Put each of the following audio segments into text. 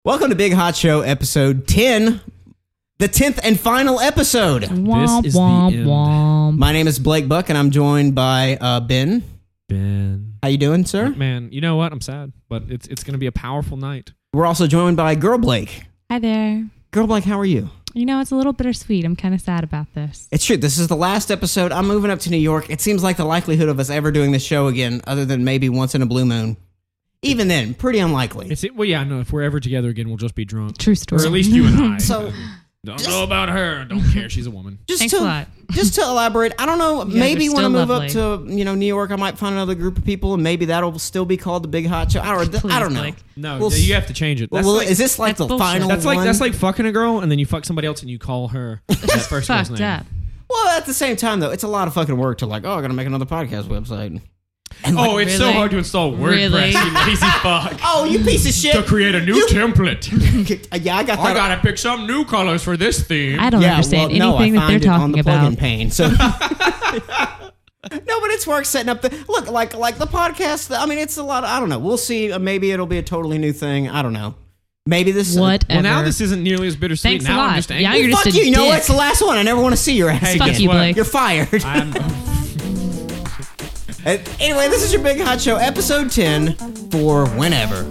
Welcome to Big Hot Show, episode 10, the 10th and final episode. This is the end. My name is Blake Buck, and I'm joined by Ben. Ben. How you doing, sir? Man, you know what? I'm sad, but it's going to be a powerful night. We're also joined by Girl Blake. Hi there. Girl Blake, how are you? You know, it's a little bittersweet. I'm kind of sad about this. It's true. This is the last episode. I'm moving up to New York. It seems like the likelihood of us ever doing this show again, other than maybe once in a blue moon, even then, pretty unlikely. Well, yeah, no, if we're ever together again, we'll just be drunk. True story. Or at least you and I. So, don't know about her. Don't care. She's a woman. Thanks a lot. Just to elaborate, I don't know, You maybe guys are when I still move lovely. up to New York, I might find another group of people, and maybe that'll still be called the Big Hot Show. I don't know. Blake. No, We'll you have to change it. That's Well, like, is this like that's the bullshit. final that's one? like fucking a girl, and then you fuck somebody else, and you call her that first girl's Fucked name. up. Well, at the same time, though, it's a lot of fucking work to I gotta make another podcast website. And Oh, it's so Really? hard to install WordPress, Really? you lazy fuck. oh, you piece of shit. To create a new template. Yeah, I got that. I gotta pick some new colors for this theme. I don't understand anything that they're talking the plugin about. pane. So. No, but it's work setting up the look like the podcast. I mean, it's a lot. I don't know. We'll see. Maybe it'll be a totally new thing. I don't know. Maybe this. Whatever. Well, now this isn't nearly as bittersweet. Thanks a now I'm lot. just angry. Yeah, you're just Fuck a you. You know dick. what? It's the last one. I never want to see your ass Hey, again. Fuck you, what? Blake. You're fired. Anyway, this is your Big Hot Show, episode 10 for whenever.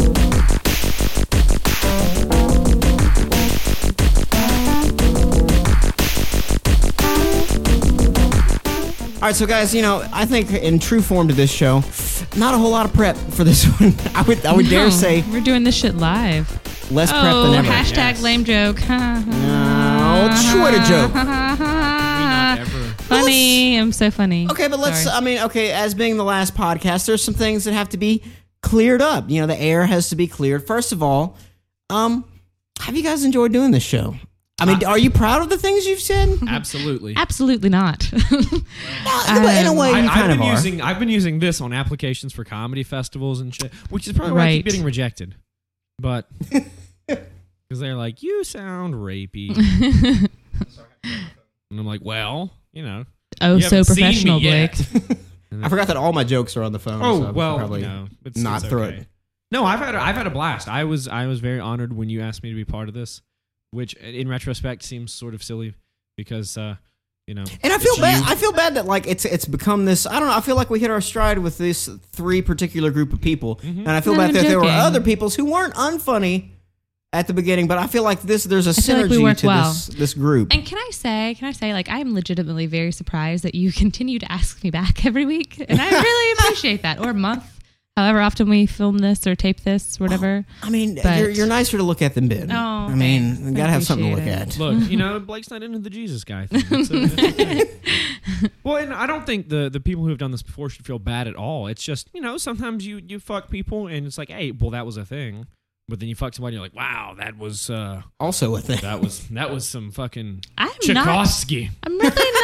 All right, so guys, I think in true form to this show, not a whole lot of prep for this one. I would dare No, say we're doing this shit live. less prep than ever. Hashtag Yes. lame joke. No, Twitter joke. Not ever. Funny. I'm so funny. Okay, but let's, Sorry. as being the last podcast, there's some things that have to be cleared up. The air has to be cleared. First of all, have you guys enjoyed doing this show? I mean, are you proud of the things you've said? Absolutely. Absolutely not. But in a way, you kind of are. I've been using this on applications for comedy festivals and shit, which is probably why I keep Right. getting rejected. But because they're like, you sound rapey, and I'm like, well, Oh, you so haven't seen me professional, yet. Blake. I forgot that all my jokes are on the phone. so I Oh should well, probably no, not it's throw okay. it. No, I've had a blast. I was very honored when you asked me to be part of this, which in retrospect seems sort of silly because And I feel it's bad. you. I feel bad that it's become this. I don't know. I feel like we hit our stride with this three particular group of people, and I feel Not bad even that there were joking. other peoples who weren't unfunny at the beginning. But I feel like there's a feel like we synergy work to well. this group. And can I say, like, I'm legitimately very surprised that you continue to ask me back every week. And I really appreciate that. Or month, however often we film this or tape this, whatever. I mean, But- you're nicer to look at than Ben. Oh, I mean, thanks. you gotta I have something to look appreciate at. look, Blake's not into the Jesus guy thing. It's okay. Well, and I don't think the people who have done this before should feel bad at all. It's just, sometimes you fuck people and it's like, hey, well, that was a thing. But then you fuck somebody and you're like, wow, that was Also a thing. that was some fucking I'm Tchaikovsky. I'm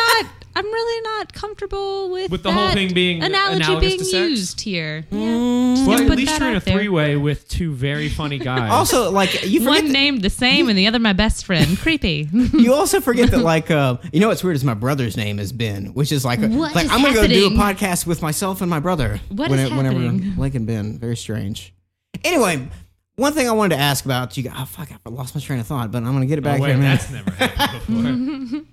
really not comfortable with With the whole that thing being analogy analogous being to sex? used here. Mm. Yeah. Well, Just at put least that you're in a out there. three-way with two very funny guys. Also, like you forget. One named the same and the other my best friend. Creepy. You also forget that, what's weird is my brother's name is Ben, which is like, What is I'm gonna go do a happening? podcast with myself and my brother. What is Whenever happening? Blake and Ben, very strange. Anyway, one thing I wanted to ask about you. I lost my train of thought, but I'm gonna get it Oh, back wait, in a minute. that's never happened before.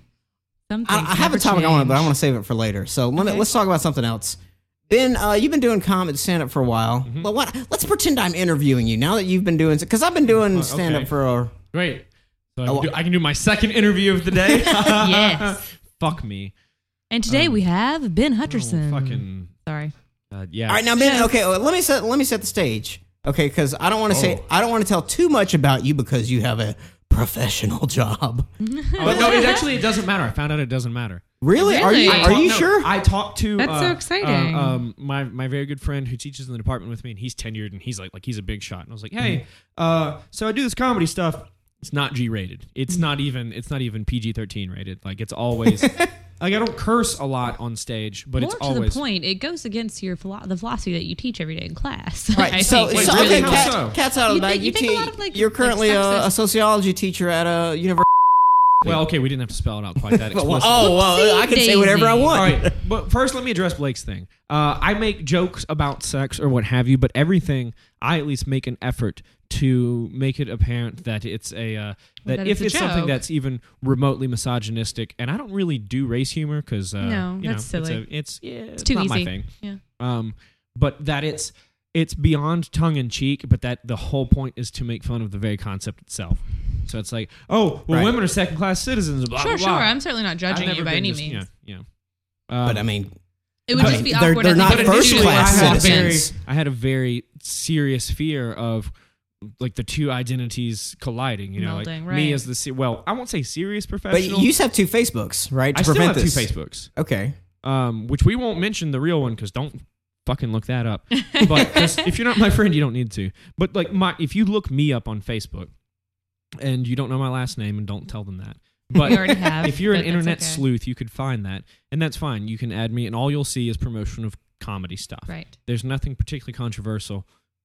I have a topic I want, but I want to save it for later. So let's talk about something else. Ben, you've been doing comedy stand-up for a while. Mm-hmm. Well, let's pretend I'm interviewing you now that you've been doing, because I've been doing stand-up okay. for Great. So I can do my second interview of the day. Yes. Fuck me. And today we have Ben Hutcherson. Oh, fucking Sorry. yeah. All right, now Ben. Okay, well, let me set the stage. Okay, because I don't want to I don't want to tell too much about you because you have a professional job. But no, it doesn't matter. I found out it doesn't matter. Really? Are you Really? sure? I talked to That's so exciting. my very good friend who teaches in the department with me, and he's tenured, and he's like he's a big shot. And I was like, hey, so I do this comedy stuff. It's not G rated. It's not even PG-13 rated. Like it's always like I don't curse a lot on stage, but More it's to always the point, it goes against your the philosophy that you teach every day in class. Right. I So, think. Wait, so really? okay, How so? cat's out of the bag. You think a lot of, like, You're currently a sexist- sociology teacher at a university. Well, okay, we didn't have to spell it out quite that explicitly. I can say whatever I want. All right, but first let me address Blake's thing. I make jokes about sex or what have you, but everything, I at least make an effort to make it apparent that it's that that if it's a it's something joke. that's even remotely misogynistic, and I don't really do race humor because No, that's silly. It's too not easy. my thing. Yeah. But that it's beyond tongue in cheek, but that the whole point is to make fun of the very concept itself. So it's like, oh, well, Right. women are second class citizens. Blah, Sure, blah, blah. sure. I'm certainly not I've judging never you by been any just- means. Yeah. But I mean, It would I just mean, be they're- awkward. they're I think, not if first initially class I I had, a had very, citizens. I had a very serious fear of like the two identities colliding. You know, like Melding, me right. as the I won't say serious but professional. you used to have 2 Facebooks, right? To I still prevent have this. 2 Facebooks. Okay. Which we won't mention the real one because don't fucking look that up. But 'cause if you're not my friend, you don't need to. But like if you look me up on Facebook and you don't know my last name, and don't tell them that. But We already have. if you're an but that's internet okay. sleuth, you could find that, and that's fine. You can add me, and all you'll see is promotion of comedy stuff. Right. There's nothing particularly controversial.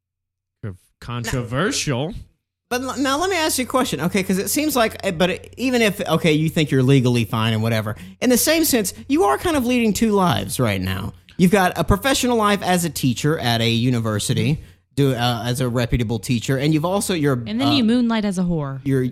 Controversial. But now let me ask you a question, okay? Because it seems like, but even if, okay, you think you're legally fine and whatever, in the same sense, you are kind of leading 2 lives right now. You've got a professional life as a teacher at a university, as a reputable teacher, and you've also And then you moonlight as a whore. you're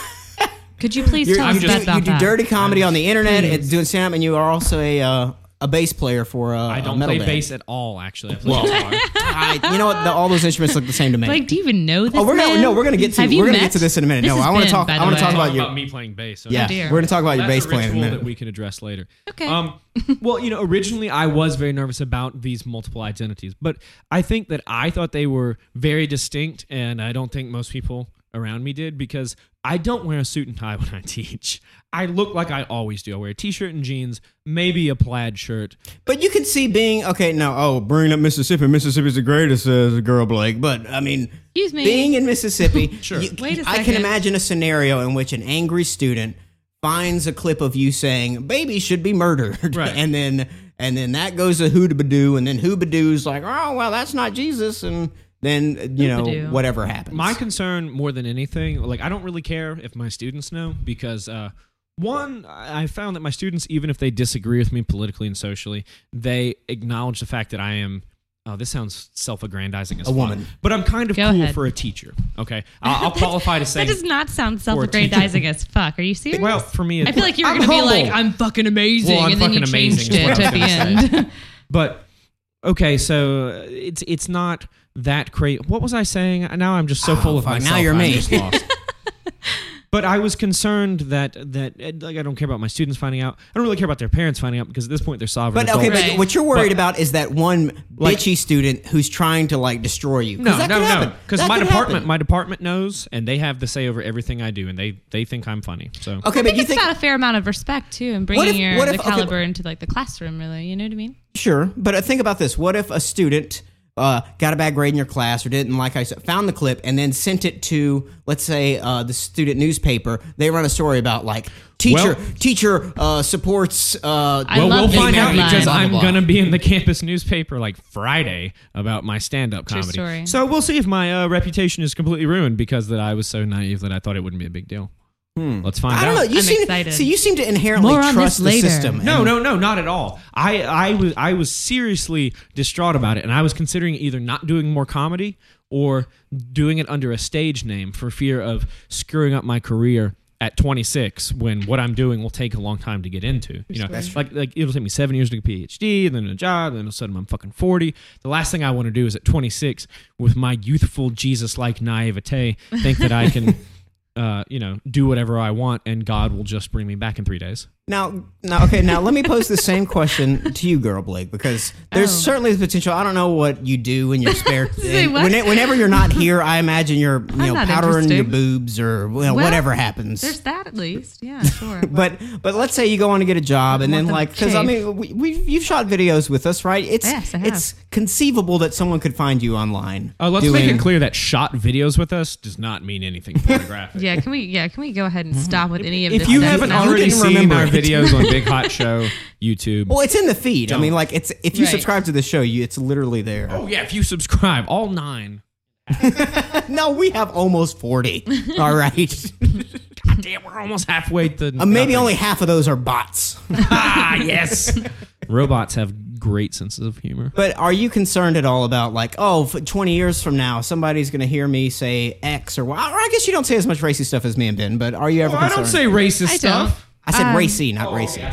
Could you please tell us just- about you do that? dirty comedy on the internet, Please. and doing stand-up, and you are also a bass player for I a don't metal play band. bass at all. Actually, I play guitar. You know what? All those instruments look the same to me. Like, do you even know this? Oh, we're man? gonna get to Have you we're gonna met? get to this in a minute. This No, is I want to Ben, talk. by I the want to talk way. about Talk your. about me playing bass. Yeah, dear. we're gonna talk about your That's bass a playing in a ritual minute. that we can address later. Okay. Well, originally I was very nervous about these multiple identities, but I think that I thought they were very distinct, and I don't think most people around me did, because I don't wear a suit and tie when I teach. I look like I always do. I wear a t-shirt and jeans, maybe a plaid shirt. But you can see being okay. Now, bringing up Mississippi. Mississippi's the greatest, says Girl Blake. But I mean, Excuse me. being in Mississippi, Sure. Wait a I can second. imagine a scenario in which an angry student finds a clip of you saying babies should be murdered, Right. and then that goes to Hoobadoo, and then Hoobadoo's like, oh well, that's not Jesus, and then Hoobadoo. whatever happens. My concern more than anything, like I don't really care if my students know, because one, I found that my students, even if they disagree with me politically and socially, they acknowledge the fact that I am. Oh, this sounds self-aggrandizing as A fuck, woman. but I'm kind of Go cool ahead. for a teacher. Okay, I'll qualify to say. That does not sound self-aggrandizing as fuck. Are you serious? Well, for me, I feel like you were I'm going to be like, humble. I'm fucking amazing, Well, I'm and then you fucking amazing changed is what it I at was the gonna end. But okay, so it's not that crazy. What was I saying? Now I'm just so full of fuck, myself. now you're I'm me. just lost. But I was concerned that like I don't care about my students finding out. I don't really care about their parents finding out, because at this point they're sovereign. But okay, adults. Right. but what you're worried But- about is that one Like- bitchy student who's trying to like destroy you. 'Cause No, that no, could no. happen. Because That my could department, happen. my department knows, and they have the say over everything I do, and they think I'm funny. So Okay, I but think you it's think about a fair amount of respect too, and What bringing if- what the if- okay, caliber into like the classroom. Really, you know what I mean? sure, but think about this: what if a student got a bad grade in your class, or didn't, like I said, found the clip and then sent it to, let's say, the student newspaper? They run a story about like teacher supports. I well, love we'll this find out headline. because Blah, blah, I'm blah. gonna be in the campus newspaper like Friday about my stand-up True comedy. story. So we'll see if my reputation is completely ruined because that I was so naive that I thought it wouldn't be a big deal. Let's find out. I don't know. I'm excited. You seem to inherently More on trust this the later. system. No, and- no, not at all. I was seriously distraught about it, and I was considering either not doing more comedy or doing it under a stage name for fear of screwing up my career at 26, when what I'm doing will take a long time to get into. Like it'll take me 7 years to get a PhD, and then a job, and then all of a sudden I'm fucking 40. The last thing I want to do is at 26, with my youthful Jesus-like naivete, think that I can, do whatever I want, and God will just bring me back in 3 days. Now, let me pose the same question to you, Girl Blake, because there's Oh. certainly the potential. I don't know what you do in your spare. Say and what? whenever you're not here, I imagine you're not powdering your interesting. boobs or Well, whatever happens. There's that at least. Yeah, sure. But let's say you go on to get a job, and want then them because I shaved. mean you've shot videos with us, right? Yes, I have. It's conceivable that someone could find you online. Let's make doing- it clear that shot videos with us does not mean anything pornographic. yeah, can we go ahead and stop with any of If this? you stuff haven't now? already didn't seen remember our it. videos on Big Hot Show YouTube, Well, it's in the feed. I mean, like it's if you Right. subscribe to the show, it's literally there. oh yeah, if you subscribe, all 9. No, we have almost 40. All right. God damn, we're almost halfway to Maybe only half of those are bots. yes. Robots have great senses of humor. But are you concerned at all about like, oh, 20 years from now, somebody's going to hear me say X or Y? Or I guess you don't say as much racist stuff as me and Ben, but are you ever I concerned? don't say racist I stuff. I said racy, not racy.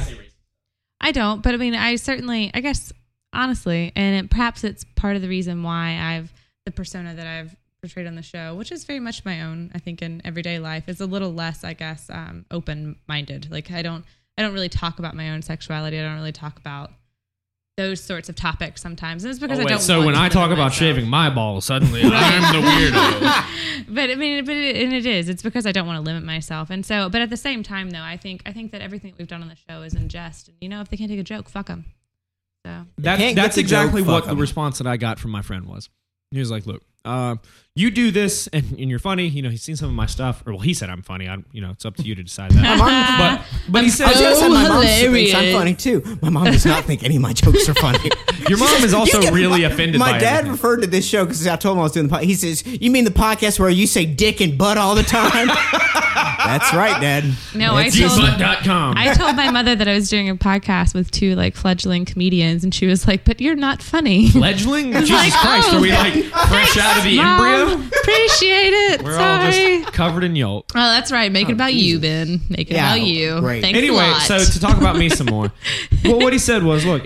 I don't, but I mean, I guess, honestly, and perhaps it's part of the reason why the persona that I've portrayed on the show, which is very much my own, I think, in everyday life, is a little less, I guess, open-minded. Like, I don't really talk about my own sexuality. I don't really talk about those sorts of topics sometimes. And it's because I don't So want when to I talk limit about myself. shaving my balls, suddenly I'm the weirdo. But I mean, it is. It's because I don't want to limit myself. And so, but at the same time, though, I think that everything that we've done on the show is in jest. And if they can't take a joke, fuck them. So can't That's get the exactly joke, what fuck the 'em. response that I got from my friend was. He was like, "Look, you do this, and you're funny. He's seen some of my stuff, or well, he said I'm funny. It's up to you to decide that. but he said, I was gonna say my mom hilarious. thinks I'm funny too. My mom does not think any of my jokes are funny. your mom is also really offended by My dad everything. referred to this show because I told him I was doing the podcast. He says, "You mean the podcast where you say dick and butt all the time?" That's right, Dad. No, I That's told- Gbutt.com. I told my mother that I was doing a podcast with two like fledgling comedians, and she was like, "But you're not funny." Fledgling? Jesus like, Christ, oh, are we like fresh out of the Mom, embryo? appreciate it. We're all Sorry. just covered in yolk. Oh, that's right. Make it about you, Ben. Make it Yeah, about you. great. Thanks a Anyway, lot. so to talk about me some more, well, what he said was, look,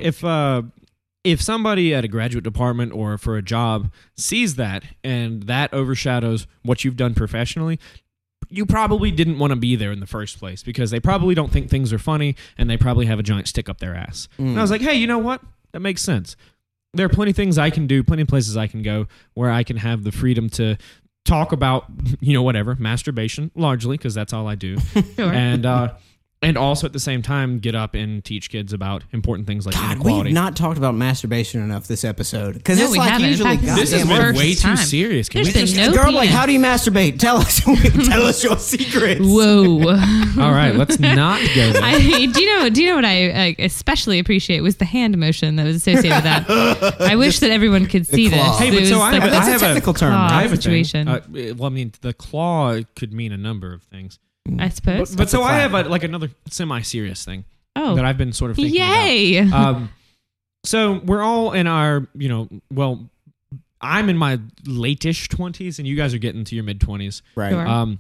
if somebody at a graduate department or for a job sees that and that overshadows what you've done professionally, you probably didn't want to be there in the first place because they probably don't think things are funny and they probably have a giant stick up their ass. And I was like, hey, you know what? That makes sense. There are plenty of things I can do, plenty of places I can go where I can have the freedom to talk about, whatever, masturbation, largely, because that's all I do. Sure. And also at the same time get up and teach kids about important things like God, we inequality. have not talked about masturbation enough this episode because No, it's we like haven't. In usually fact, This has Goddamn been first way time. too serious. Can There's we been just... no Girl, like, penis. how do you masturbate? Tell us your secrets. Whoa. All right, let's not go there. Do you know what I especially appreciate was the hand motion that was associated with that. I wish that everyone could see this. claw. Hey, but It so was I like have- That's I a have technical term. claw right? I have a thing. situation. Well, I mean, the claw could mean a number of things. I suppose. But so a I have clap. another semi-serious thing Oh, that I've been sort of thinking yay! about. So we're all in our, I'm in my late-ish 20s, and you guys are getting to your mid-20s. Right. Sure.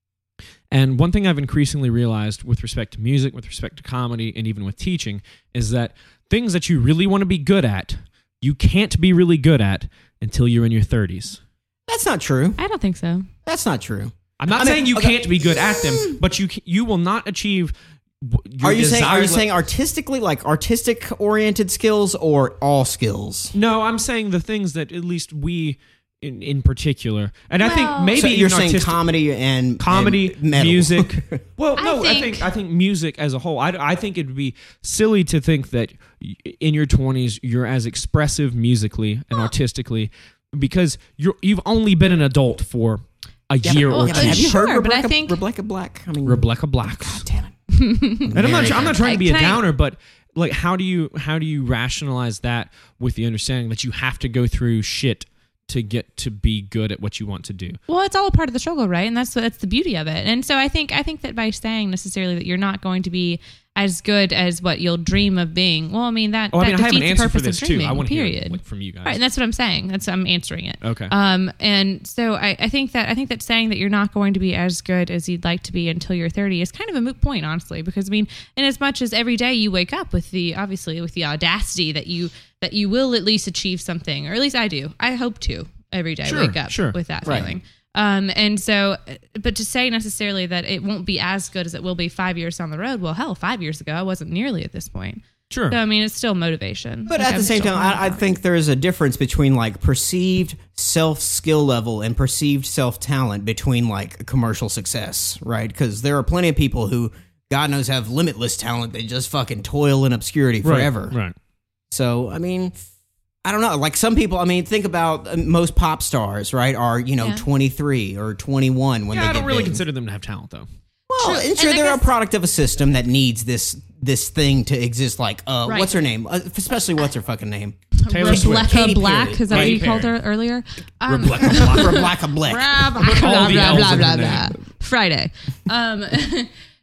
And one thing I've increasingly realized with respect to music, with respect to comedy, and even with teaching, is that things that you really want to be good at, you can't be really good at until you're in your 30s. That's not true. I don't think so. That's not true. I'm not I mean, saying you okay. can't be good at them, but you will not achieve your Are you desired saying artistically, like artistic oriented skills or all skills? No, I'm saying the things that at least we in particular. And I think Well- maybe So you're even saying artistic- comedy and metal. music. Well, I no, think- I think music as a whole. I think it'd be silly to think that in your 20s you're as expressive musically and artistically because you've only been an adult for a year or well, two. Have you heard Sure, but I Rebecca, think- Rebecca Black? I mean, Rebecca Black. God damn it. And I'm not trying to be a Can I- downer, but like how do you rationalize that with the understanding that you have to go through shit to get to be good at what you want to do? Well, it's all a part of the struggle, right? And that's the beauty of it. And so I think that by saying necessarily that you're not going to be as good as what you'll dream of being, well, I mean that. Oh, I that mean, I have an defeats the answer for purpose this of too. dreaming, I want to hear period. it from you guys. Right, and that's what I'm saying. I'm answering it. Okay. And so I think that saying that you're not going to be as good as you'd like to be until you're 30 is kind of a moot point, honestly, because I mean, in as much as every day you wake up with the audacity that you will at least achieve something, or at least I do. I hope to every day Sure, wake up sure. with that Right. feeling. And so, but to say necessarily that it won't be as good as it will be 5 years down the road, well, hell, 5 years ago, I wasn't nearly at this point. Sure. So, I mean, it's still motivation. But Like, at the I'm same still time, learning I about it. think there is a difference between like perceived self skill level and perceived self talent between like commercial success, right? Because there are plenty of people who, God knows, have limitless talent. They just fucking toil in obscurity forever. Right. So, I mean, I don't know. Like some people, I mean, think about most pop stars, right? Are, Yeah. 23 or 21 when Yeah, they I get don't really big. consider them to have talent, though. Well, True. and sure, And I they're a guess- product of a system that needs this thing to exist. Like, Right. what's her name? Especially what's her fucking name? Taylor Swift. Rebecca Katy Black, Perry. is that what Katy you called Perry. her earlier? Rebecca Black. Rebecca Black. Blah, blah, All blah, the blah, L's blah, in blah, her blah. name. Friday.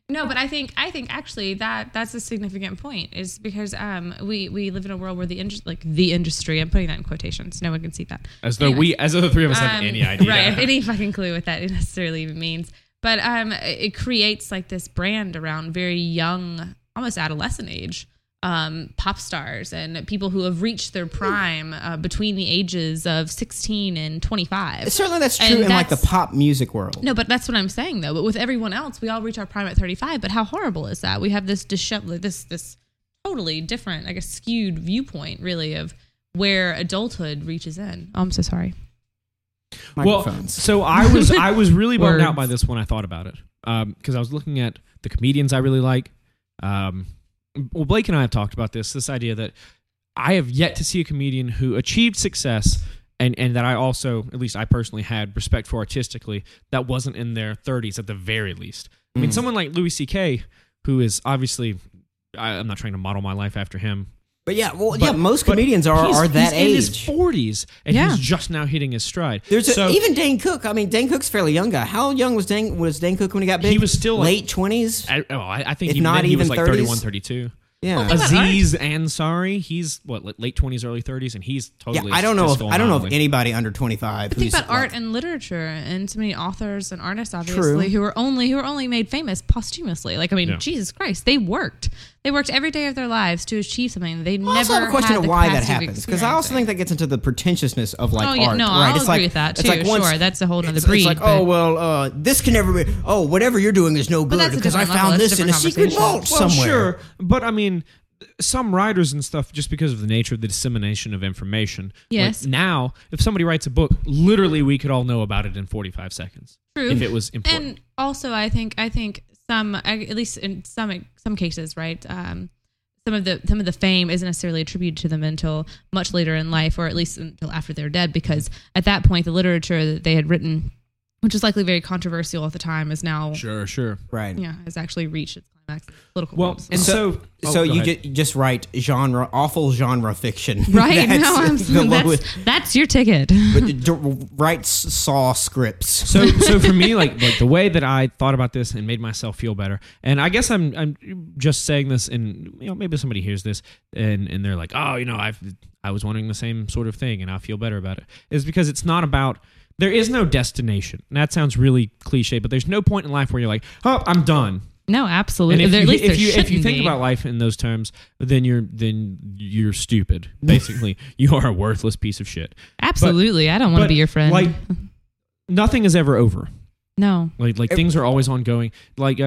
No, but I think actually that's a significant point, is because we live in a world where the industry, I'm putting that in quotations, no one can see that, As though the three of us have any idea. right? If any fucking clue what that necessarily even means. But it creates like this brand around very young, almost adolescent age pop stars and people who have reached their prime between the ages of 16 and 25. Certainly that's true in like the pop music world. No, but that's what I'm saying though. But with everyone else, we all reach our prime at 35. But how horrible is that? We have this this totally different, I guess, skewed viewpoint really of where adulthood reaches in. Oh, I'm so sorry. Microphones. Well, so I was really bummed out by this when I thought about it, because I was looking at the comedians I really like. Well, Blake and I have talked about this idea that I have yet to see a comedian who achieved success and that I also, at least I personally, had respect for artistically, that wasn't in their 30s at the very least. I mean, someone like Louis C.K., who is obviously, I'm not trying to model my life after him. But most comedians are that age. He's in his 40s, and he's just now hitting his stride. Even Dane Cook. I mean, Dane Cook's a fairly young guy. How young was Dane Cook when he got big? He was still late 20s. I think if not he even was like 30s. 31, 32. Yeah, Aziz Ansari, he's late 20s, early 30s, and he's totally. I don't know if anybody under 25. But think about art and literature, and so many authors and artists, obviously, who were only made famous posthumously. Like, I mean, Jesus Christ, they worked every day of their lives to achieve something. They never. I also have a question of why that happens, because I also think that gets into the pretentiousness of like art. No, right? I'll agree with that too. Sure, that's a whole other breed. It's like, this can never be. Oh, whatever you're doing is no good because I found this in a secret vault somewhere. Sure, but I mean, some writers and stuff, just because of the nature of the dissemination of information. Yes. Like now, if somebody writes a book, literally we could all know about it in 45 seconds. True. If it was important. And also, I think some, at least in some cases, right? Some of the fame isn't necessarily attributed to them until much later in life, or at least until after they're dead, because at that point, the literature that they had written, which was likely very controversial at the time, is now right. Yeah, has actually reached its climax. Political. Well, worlds. and so you just write awful genre fiction, right? That's your ticket. But write Saw scripts. So for me, like the way that I thought about this and made myself feel better, and I guess I'm just saying this, and maybe somebody hears this and they're like, oh, I was wondering the same sort of thing, and I feel better about it. Is because it's not about. There is no destination. And that sounds really cliche, but there's no point in life where you're like, oh, I'm done. No, absolutely. And if you think about life in those terms, then you're stupid. Basically, you are a worthless piece of shit. Absolutely, I don't want to be your friend. Like, nothing is ever over. No, like things are always ongoing. Like,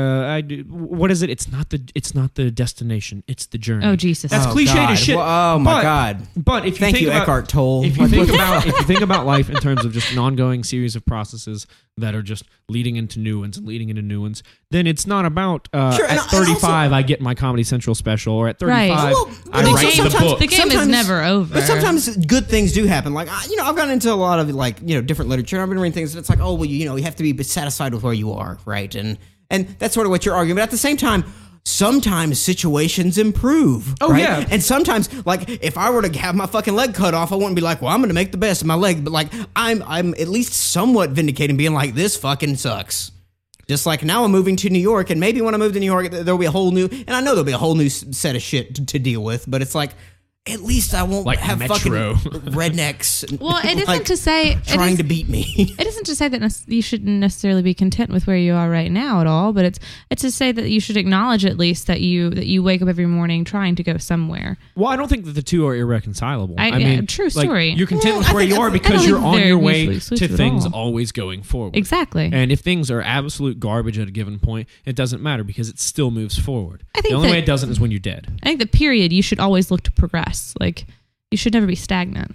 what is it? It's not the destination. It's the journey. Oh Jesus, that's cliche as shit. Oh my God. But if you thank think you, about, Eckhart Tolle. If you think about life in terms of just an ongoing series of processes that are just leading into new ones and leading into new ones, then it's not about at 35 I get my Comedy Central special, or at 35 I write the book. The game is never over. But sometimes good things do happen. Like I've gotten into a lot of different literature. I've been reading things, and it's like, oh well, you have to be satisfied with where you are, right? And that's sort of what you're arguing. But at the same time, sometimes situations improve. Oh, right? yeah. And sometimes, like, if I were to have my fucking leg cut off, I wouldn't be like, well, I'm going to make the best of my leg. But, like, I'm at least somewhat vindicated being like, this fucking sucks. Just like now I'm moving to New York, and maybe when I move to New York, there'll be a whole new, and I know there'll be a whole new set of shit to deal with, but it's like, at least I won't have Metro. fucking rednecks. Well, it isn't to say trying to beat me. It isn't to say that you shouldn't necessarily be content with where you are right now at all, but it's to say that you should acknowledge at least that you wake up every morning trying to go somewhere. Well, I don't think that the two are irreconcilable. I mean, true story. You're content with where you are because you're on your way to things always going forward. Exactly. And if things are absolute garbage at a given point, it doesn't matter because it still moves forward. I think the only way it doesn't is when you're dead. I think you should always look to progress. Like, you should never be stagnant.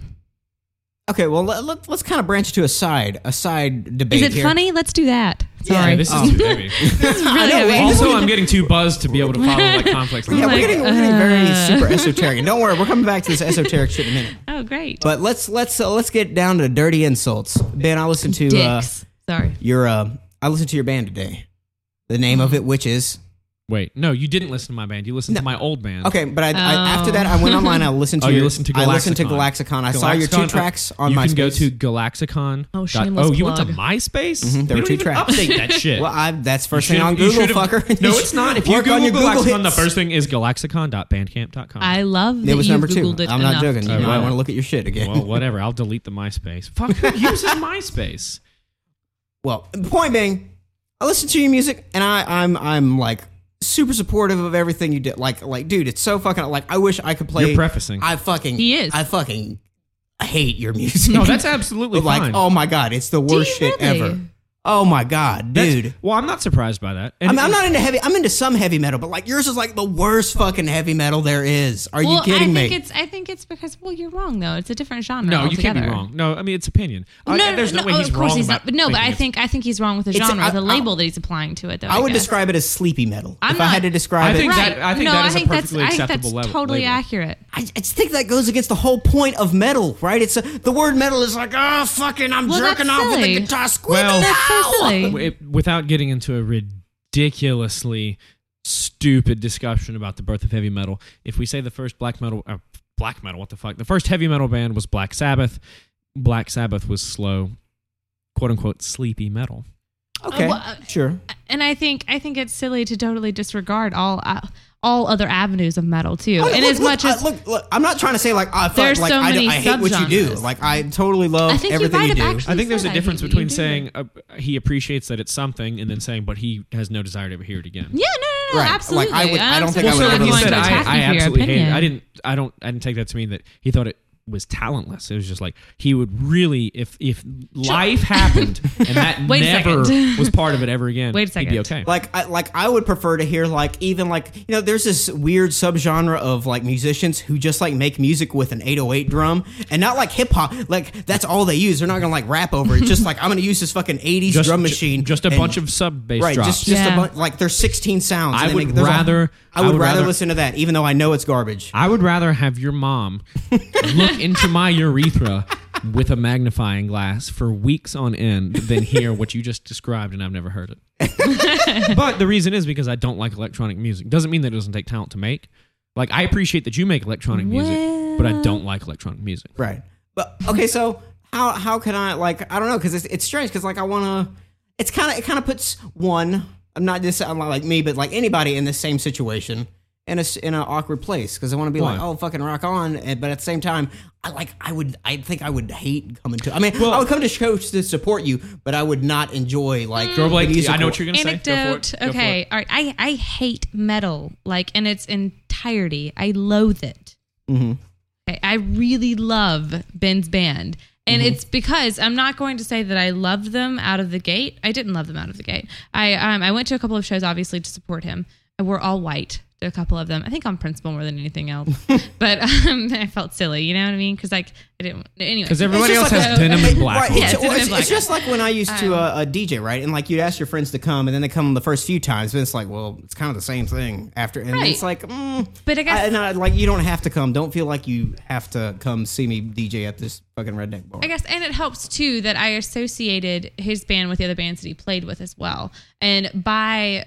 Okay, well, let's kind of branch to a side debate. Is it here. funny? Let's do that. Sorry. Yeah, this is too heavy. This is really heavy. Also, I'm getting too buzzed to be able to follow conflicts. Yeah, we're getting very super esoteric. Don't worry, we're coming back to this esoteric shit in a minute. Oh, great. But let's get down to dirty insults. Ben, I listened to Dicks. Sorry. I listened to your band today. The name of it, which is Wait, no, you didn't listen to my band. You listened to my old band. Okay, but I after that, I went online. I listened to. You listened to Galaxicon. I listened to Galaxicon. I saw your 2 tracks on you MySpace. You can go to Galaxicon. Oh, shameless you went to plug. MySpace? Mm-hmm, there we were don't 2 even tracks. Update that shit. Well, that's first thing on Google, fucker. No, it's not. If you Work on Google your Google Galaxicon, the hits. first thing is galaxicon.bandcamp.com. I love that It was you number 2. Googled it I'm not enough joking. to- You might want to look at your shit again. Well, whatever. I'll delete the MySpace. Fuck, who uses MySpace? Well, the point being, I listen to your music, and I'm like super supportive of everything you did. Like, dude, it's so fucking like I wish I could play. You're prefacing. I fucking hate your music. No, that's absolutely like, fine. oh my god, it's the worst you shit really? ever. Oh my god, dude. Well, I'm not surprised by that. And I'm not into heavy. I'm into some heavy metal, but like yours is like the worst fucking heavy metal there is. Are you kidding me? I think it's because you're wrong though. It's a different genre. No, you can't be altogether. wrong. No, I mean it's opinion. There's no way he's of course wrong he's about not. No, but I thinking think he's wrong with the It's- genre, the I- label that he's applying to it. Though I would guess. describe it as sleepy metal. I'm If I had to not- describe I think it, that- I think that is a perfectly acceptable that's level- totally label. accurate. I just think that goes against the whole point of metal, right? It's the word metal is like, oh fucking, I'm Well, jerking that's off with the silly. guitar squealing. Well, That's so silly. Without getting into a ridiculously stupid discussion about the birth of heavy metal, if we say the first black metal, what the fuck? The first heavy metal band was Black Sabbath. Black Sabbath was slow, quote unquote, sleepy metal. Okay, sure. And I think it's silly to totally disregard all other avenues of metal too. Oh, and look, as much as look, I'm not trying to say like I There's like so many I hate what you do. subgenres. Like I totally love I think you everything might you have do. actually I think there's a said, difference I hate between what you saying he appreciates that it's something and then saying, but he has no desire to ever hear it again. yeah, no, Right. absolutely. Like, I don't think I I'm would not ever going listen to to it. attack you I for your absolutely hate it. opinion. I didn't take that to mean that he thought it was talentless. It was just like he would really, if life happened and that Wait a never second. was part of it ever again, Wait a he'd be second. okay. I would prefer to hear like even like there's this weird subgenre of like musicians who just like make music with an 808 drum and not like hip hop, like that's all they use. They're not gonna like rap over it. Just like I'm gonna use this fucking 80s drum machine. Just a and- bunch of sub bass right, drops. just Yeah. a bunch, like there's 16 sounds. I and they would make- there's a- rather- I would rather listen to that, even though I know it's garbage. I would rather have your mom look into my urethra with a magnifying glass for weeks on end than hear what you just described, and I've never heard it. But the reason is because I don't like electronic music. Doesn't mean that it doesn't take talent to make. Like, I appreciate that you make electronic music, but I don't like electronic music. Right. But okay, so how can I like I don't know because it's strange because like I want to. It kind of puts one. I'm not like me, but like anybody in the same situation in an awkward place because I want to be Why? like, oh, fucking rock on, but at the same time, I think I would hate coming to. I mean, I would come to shows to support you, but I would not enjoy like. Girl, Blake, the musical- I know what you're gonna say. Go for Anecdote. it. Go for Okay. it. All right. I hate metal like in its entirety. I loathe it. Mhm. Okay, I really love Ben's band. And it's because I'm not going to say that I loved them out of the gate. I didn't love them out of the gate. I went to a couple of shows, obviously, to support him. We're all white. A couple of them, I think, on principle more than anything else. But I felt silly, you know what I mean? Because like I didn't. Anyway, Because everybody It's else just has like denim and black. Right, on. Yeah, it's, it's in black. it's just like when I used to a DJ, right? And like you'd ask your friends to come, and then they come the first few times, but it's like, well, it's kind of the same thing after, and Right. it's like, But I guess like you don't have to come. Don't feel like you have to come see me DJ at this fucking redneck bar. I guess, and it helps too that I associated his band with the other bands that he played with as well. And by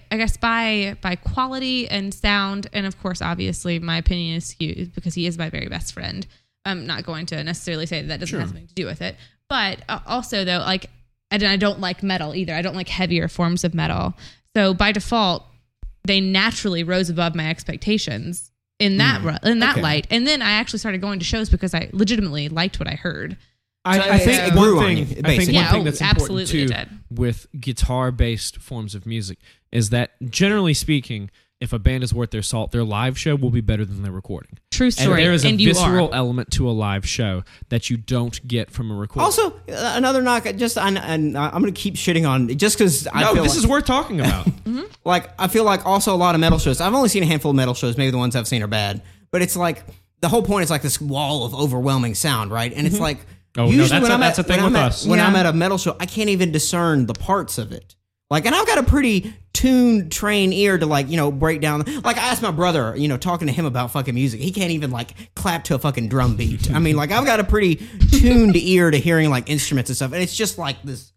quality and sound, and of course, obviously, my opinion is skewed because he is my very best friend. I'm not going to necessarily say that doesn't have something to do with it. But also, though, like, I don't like metal either. I don't like heavier forms of metal. So by default, they naturally rose above my expectations in that Okay. light. And then I actually started going to shows because I legitimately liked what I heard. I think it one grew on thing. you, I think basically. one Yeah, thing that's important absolutely it too did. with guitar-based forms of music is that, generally speaking, if a band is worth their salt, their live show will be better than their recording. True And story. there is a And you visceral are. element to a live show that you don't get from a recording. Also, another knock. Just and I'm gonna keep shitting on just because I no, feel this like, is worth talking about. like I feel like also a lot of metal shows. I've only seen a handful of metal shows. Maybe the ones I've seen are bad, but it's like the whole point is like this wall of overwhelming sound, right? And it's like Oh, no, usually that's when a- I'm that's at, a thing when with I'm us. at, when Yeah. I'm at a metal show, I can't even discern the parts of it. Like, and I've got a pretty tuned, trained ear to like, break down. Like, I asked my brother, talking to him about fucking music. He can't even like clap to a fucking drum beat. I mean, like, I've got a pretty tuned ear to hearing like instruments and stuff. And it's just like this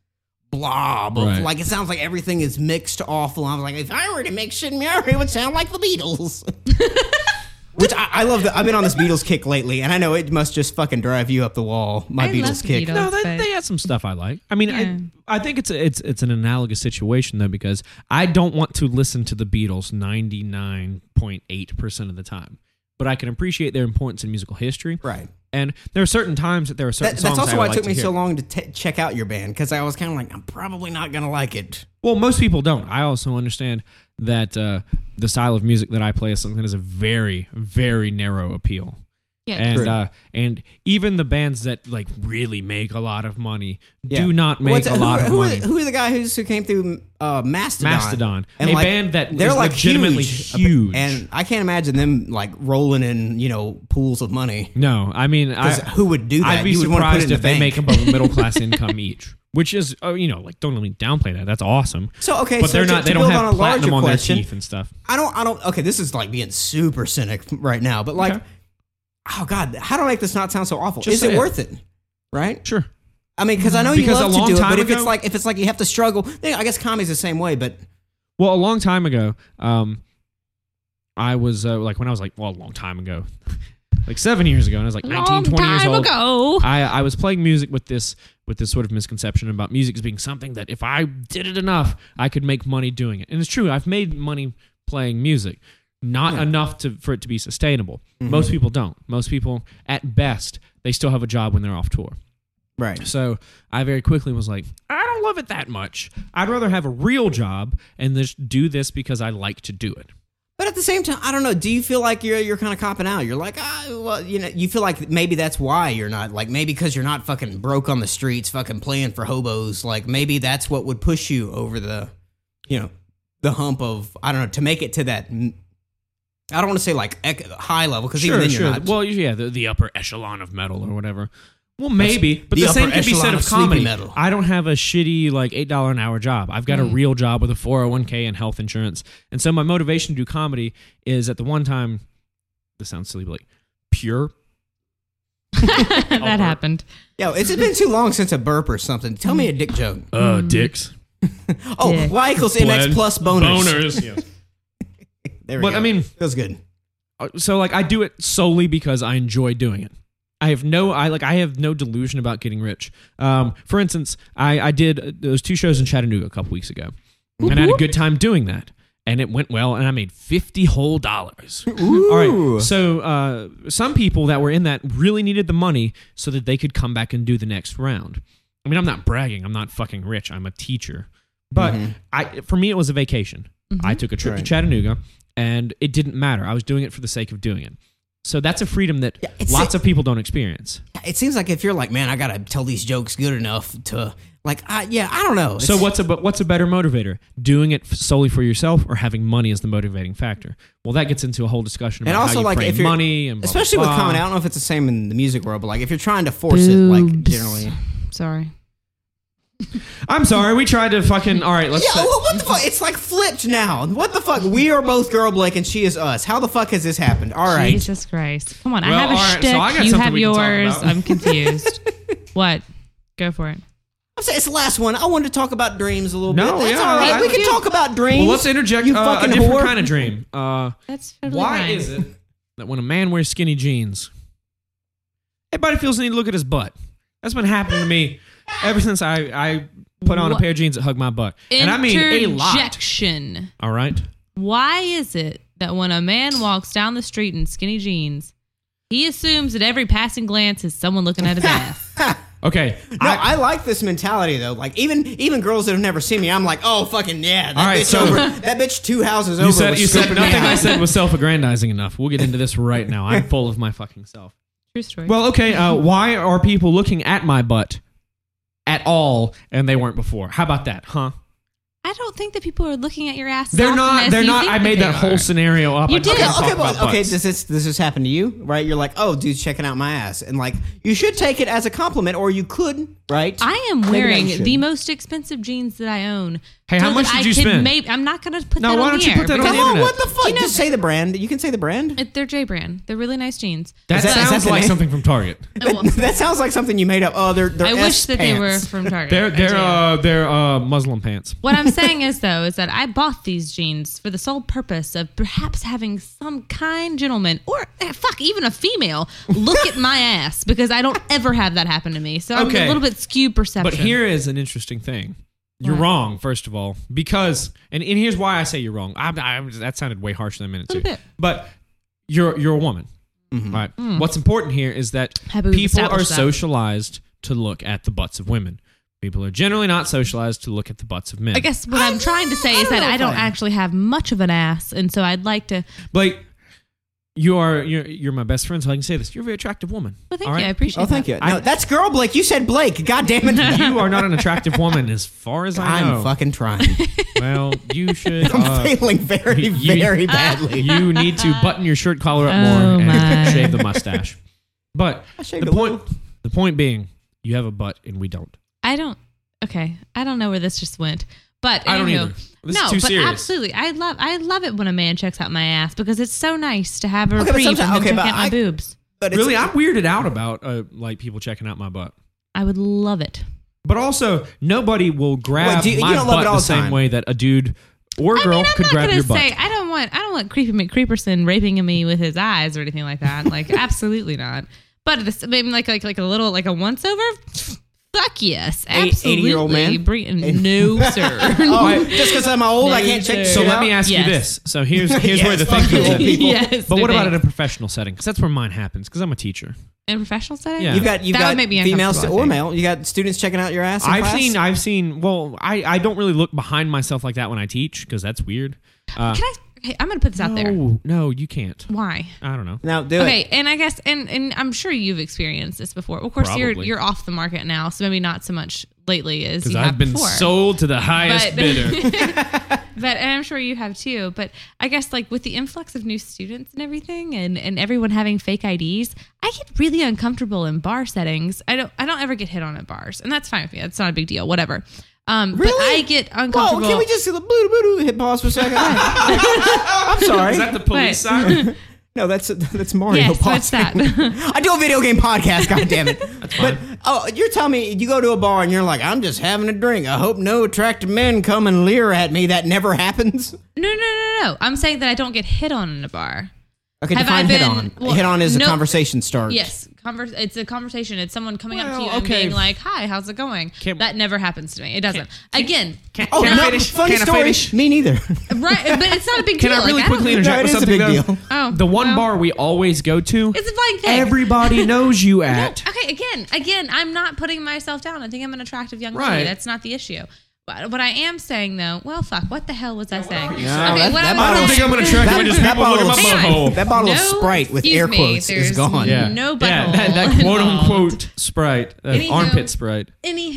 blob of Right. like, it sounds like everything is mixed awful. I was like, if I were to mix shit, it would sound like the Beatles. Which I love. I've been on this Beatles kick lately, and I know it must just fucking drive you up the wall. My I love Beatles the kick. Beatles. No, but- they had some stuff I like. I mean, Yeah. I think it's an analogous situation though, because I don't want to listen to the Beatles 99.8% of the time, but I can appreciate their importance in musical history. Right. And there are certain times that there are certain songs That's also I why would it like took to me hear. so long to check out your band, because I was kind of like, I'm probably not gonna like it. Well, most people don't. I also understand that the style of music that I play is something that has a very, very narrow appeal. Yeah. And even the bands that like really make a lot of money Yeah. do not make a lot of money. Who are the guys who came through Mastodon? Mastodon, and a like, band that they're is like legitimately huge. and I can't imagine them like rolling in pools of money. No, I mean, 'Cause who would do that? I'd be You would wanna put it surprised in if the they bank. make above a middle class income each, which is, like, don't let me downplay that. That's awesome. So okay, But so they're to- not. to They don't build have on a larger platinum on their question, teeth and stuff. I don't. Okay, this is like being super cynic right now, but like, Okay. oh god, how do I make this not sound so awful? Just Is say it it. worth it? Right? Sure. I mean, because I know you Because love a to long do it, time but if ago- it's like you have to struggle, I guess comedy's the same way. But Well, a long time ago, I was like when I was like, well, a long time ago, like 7 years ago, and I was like 19, 20 years time old. ago. I was playing music with this sort of misconception about music as being something that if I did it enough, I could make money doing it. And it's true. I've made money playing music, not enough for it to be sustainable. Mm-hmm. Most people don't. Most people, at best, they still have a job when they're off tour. right, So I very quickly was like, I don't love it that much. I'd rather have a real job and just do this because I like to do it. but at the same time, I don't know. Do you feel like you're kind of copping out? You're like, well, you feel like maybe that's why you're not like maybe because you're not fucking broke on the streets, fucking playing for hobos. Like maybe that's what would push you over the hump of I don't know to make it to that. I don't want to say like high level because even then you're not. Well, yeah, the upper echelon of metal or whatever. Well, maybe, but the the same upper could be said echelon of of sleepy comedy. metal. I don't have a shitty like $8 an hour job. I've got a real job with a 401k and health insurance, and so my motivation to do comedy is at the one time. This sounds silly, but like pure. That happened. Yo, it's been too long since a burp or something. Tell me a dick joke. Dicks. Oh, Dick. Y equals MX plus boners. Yeah. There we But go. I mean, feels good. so like I do it solely because I enjoy doing it. I have no delusion about getting rich. For instance, I did those 2 shows in Chattanooga a couple weeks ago, and I had a good time doing that, and it went well, and I made $50 whole. Ooh. All right, so some people that were in that really needed the money so that they could come back and do the next round. I mean, I'm not bragging. I'm not fucking rich. I'm a teacher, but for me, it was a vacation. I took a trip to Right. Chattanooga. And it didn't matter. I was doing it for the sake of doing it. So that's a freedom that it's lots of people don't experience. It seems like if you're like, man, I gotta tell these jokes good enough to like, I don't know. So what's a better motivator? Doing it solely for yourself or having money as the motivating factor? Well, that gets into a whole discussion about And also, how you like, frame if you're- money and blah, especially blah, with blah. comedy, I don't know if it's the same in the music world, but like if you're trying to force it, like Boobs. generally. Sorry. I'm sorry, we tried to fucking. All right, let's. Yeah, what the fuck? It's like flipped now. What the fuck? We are both Girl Blake and she is us. How the fuck has this happened? All right. Jesus Christ. Come on. Well, I have a all right, shtick. so I got You something have we can talk yours. about. I'm confused. What? Go for it. I'm saying it's the last one. I wanted to talk about dreams a little No, bit. That's yeah, all right. I- We can talk about dreams. Well, let's interject You a fucking different whore. kind of dream. That's totally Why fine. is it that when a man wears skinny jeans, everybody feels the need to look at his butt? That's been happening to me ever since I put on a What? pair of jeans that hug my butt. And I mean a lot. Interjection. All right. Why is it that when a man walks down the street in skinny jeans, he assumes that every passing glance is someone looking at his ass? Okay. No, I like this mentality though. Like even girls that have never seen me, I'm like, oh fucking yeah, that All right, bitch so- over, that bitch 2 houses over. You said was scooping me nothing I out. said was self-aggrandizing enough. We'll get into this right now. I'm full of my fucking self. True story. Well, okay. Why are people looking at my butt at all and they weren't before? How about that, huh? I don't think that people are looking at your ass. They're often not. as They're you not. think I made they that whole are. scenario up. You I did. can't talk Okay, about but, okay. butts. Does this happen to you, right? You're like, oh, dude's checking out my ass, and like, you should take it as a compliment, or you could, right? I am Maybe I wearing should. the most expensive jeans that I own Hey, how so much that did I you could spend? I'm not going to put No, that why on don't the you air put that on because the internet? What the fuck? Just say the brand. You can say the brand. they're J brand. They're really nice jeans. That Is sounds that like the name? something from Target. Well, That sounds like something you made up. Oh, they're I wish S that they were pants. from Target. They're Muslim pants. What I'm saying is, though, is that I bought these jeans for the sole purpose of perhaps having some kind gentleman, or even a female, look at my ass, because I don't ever have that happen to me. So I'm Okay. a little bit skewed perception. But here is an interesting thing. You're What? wrong, first of all, because and here's why I say you're wrong. That sounded way harsher than a minute A too. little bit. But you're a woman, right? What's important here is that Happy we've people are established that. socialized to look at the butts of women. People are generally not socialized to look at the butts of men. I guess what I'm trying to say is that I don't actually have much of an ass, and so I'd like to. Blake, you're my best friend, so I can say this. You're a very attractive woman. Well, thank all you. I right? appreciate Oh, thank that. you. No, that's girl Blake. You said Blake. God damn it. You are not an attractive woman, as far as I know. I'm fucking trying. Well, you should. I'm failing very, you- very badly. You need to button your shirt collar up Oh, more and my. shave the mustache. But shaved the a point, little. the point being, you have a butt and we don't. I don't. Okay, I don't know where this just went, but I don't anywho. either. This no, is too but serious. absolutely, I love it when a man checks out my ass because it's so nice to have a Okay, but reprieve from sometimes- him okay, but checking out my I- boobs. But it's, Really, I'm weirded out about like people checking out my butt. I would love it. But also, nobody will grab Wait, you my don't love butt it all the the same time? way that a dude or a I girl mean, I'm could not grab gonna your butt. say I don't want Creepy McCreeperson raping me with his eyes or anything like that. Like absolutely not. But this, maybe like a little like a once over. Fuck yes, absolutely. 80-year-old man? No, sir. oh, just because I'm old, I can't check So shit let out? me ask Yes. you this. So here's Yes, where the fuck thing you, comes old in. people. Yes, But what about baby. in a professional setting? Because that's where mine happens. Because I'm a teacher. in a professional setting? Yeah. You've That got would make me female uncomfortable, I or think. male. You got students checking out your ass in class? I've seen. Well, I don't really look behind myself like that when I teach because that's weird. Okay, I'm gonna put this out there. No, you can't. Why? I don't know. Now, do Okay, it. and I guess and I'm sure you've experienced this before. Of course, Probably. you're off the market now, so maybe not so much lately as Because you I've have been before. sold to the highest But- bidder. But and I'm sure you have too. But I guess like with the influx of new students and everything, and everyone having fake IDs, I get really uncomfortable in bar settings. I don't ever get hit on at bars, and that's fine with me. That's not a big deal. Whatever. But Really? I get Whoa, uncomfortable. can we just hit pause for a second? I'm sorry. Is that the police Wait. siren? No, that's Mario Yes, pausing. what's that? I do a video game podcast, God damn it. But you're telling me you go to a bar and you're like, I'm just having a drink. I hope no attractive men come and leer at me. That never happens. No. I'm saying that I don't get hit on in a bar. Okay, Have I define hit been- on. well, hit on is a no- conversation start. Yes, it's a conversation. It's someone coming up to Well, you and okay. being like, "Hi, how's it going?" That never happens to me. It doesn't. Again, Oh, Can I no, finish? funny Can I story. finish? Me neither. right? But it's not a big Can deal. I really Like, don't- quickly No, interject it with is a something big though? deal. Oh, The one well, bar we always go to, It's a flying thing. everybody knows you at. Okay, again, I'm not putting myself down. I think I'm an attractive young Right. lady. That's not the issue. But what I am saying though, well, fuck, what the hell was I saying? No, that- what that I I was don't bottle- think I'm saying- an attractive. That- I just that people look at my bottle Hang on. butthole. That bottle of No, Sprite with excuse air me, quotes is there's gone. Yeah, no yeah, butthole that quote involved. unquote Sprite, Anywho. armpit Sprite.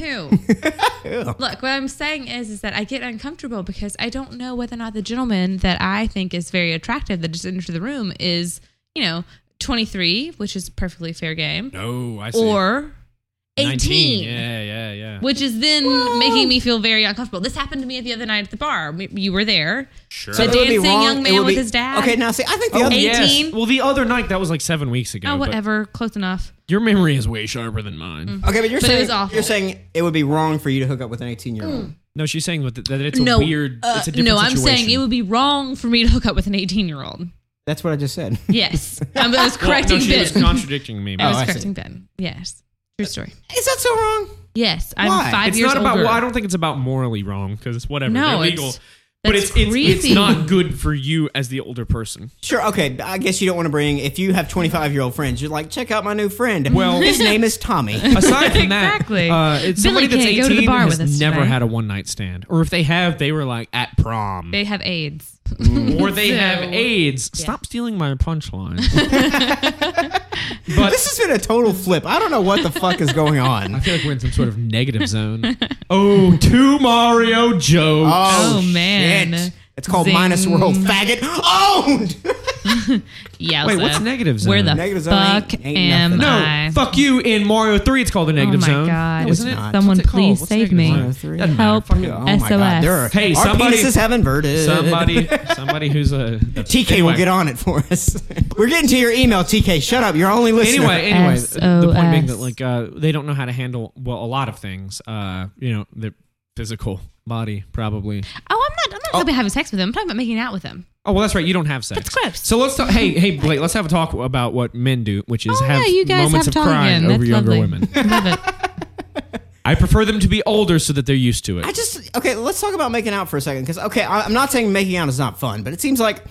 Anywho, look, what I'm saying is that I get uncomfortable because I don't know whether or not the gentleman that I think is very attractive that just entered the room is, 23, which is perfectly fair game, No, I see. or 18. 19. Yeah. Which is then making me feel very uncomfortable. This happened to me the other night at the bar. You were there. Sure. The it would be dancing wrong- young it man would with be- his dad. Okay, now see, I think the Oh, other. eight- Yes. 18? Well, the other night that was like 7 weeks ago. Oh, but whatever. Close enough. Your memory is way sharper than mine. Okay, but you're But it saying was awful. you're saying it would be wrong for you to hook up with an 18-year-old. No, she's saying that it's a No, weird. It's a different no, I'm situation. saying it would be wrong for me to hook up with an 18-year-old. That's what I just said. Yes. I was Well, correcting no, she was Ben. contradicting me. I was I see. correcting Ben. Yes. True story. Is that so wrong? Yes. I'm Why? 5 It's years not about. older. Well, I don't think it's about morally wrong because it's whatever. No, They're it's- legal. But that's it's crazy. not good for you as the older person. Sure. Okay. I guess you don't want to bring. If you have 25-year-old friends, you're like, check out my new friend. Well- his name is Tommy. Aside from Exactly. that, it's somebody Billy that's can't go to the 18 bar has with us never today. had a one-night stand, or if they have, they were like at prom, They have AIDS. or they So- have AIDS. Stop stealing my punchline. But This has been a total flip. I don't know what the fuck is going I on. feel like we're in some sort of negative zone. Oh, two Mario jokes. Oh, man. shit. It's called Zing. Minus World Faggot. Owned. Yeah. Wait, what's negative zone? Where the Negative zone fuck ain't am nothing. I? No, fuck you. In Mario 3, it's called the negative oh my zone. God. No, it's Isn't it? not. Someone What's it called? please What's save negative me. zone? Mario 3. Doesn't matter. Help. Fuck it. Oh my SOS. God, there are, Hey, our somebody- penises have inverted. Somebody who's a TK will get on it for us. We're getting to your email, TK. Shut up. You're only listening. Anyway, the point being that SOS. they don't know how to handle a lot of things. Their physical body probably. Oh, I'm not talking about having sex with them. I'm talking about making out with them. Oh well, that's right. You don't have sex. That's gross. So let's talk. Hey, Blake. Let's have a talk about what men do, which is Oh, have yeah, you guys moments have of talk crying again. over That's younger lovely. women. Love it. I prefer them to be older so that they're used to it. Okay, let's talk about making out for a second. Because, okay, I'm not saying making out is not fun, but it seems like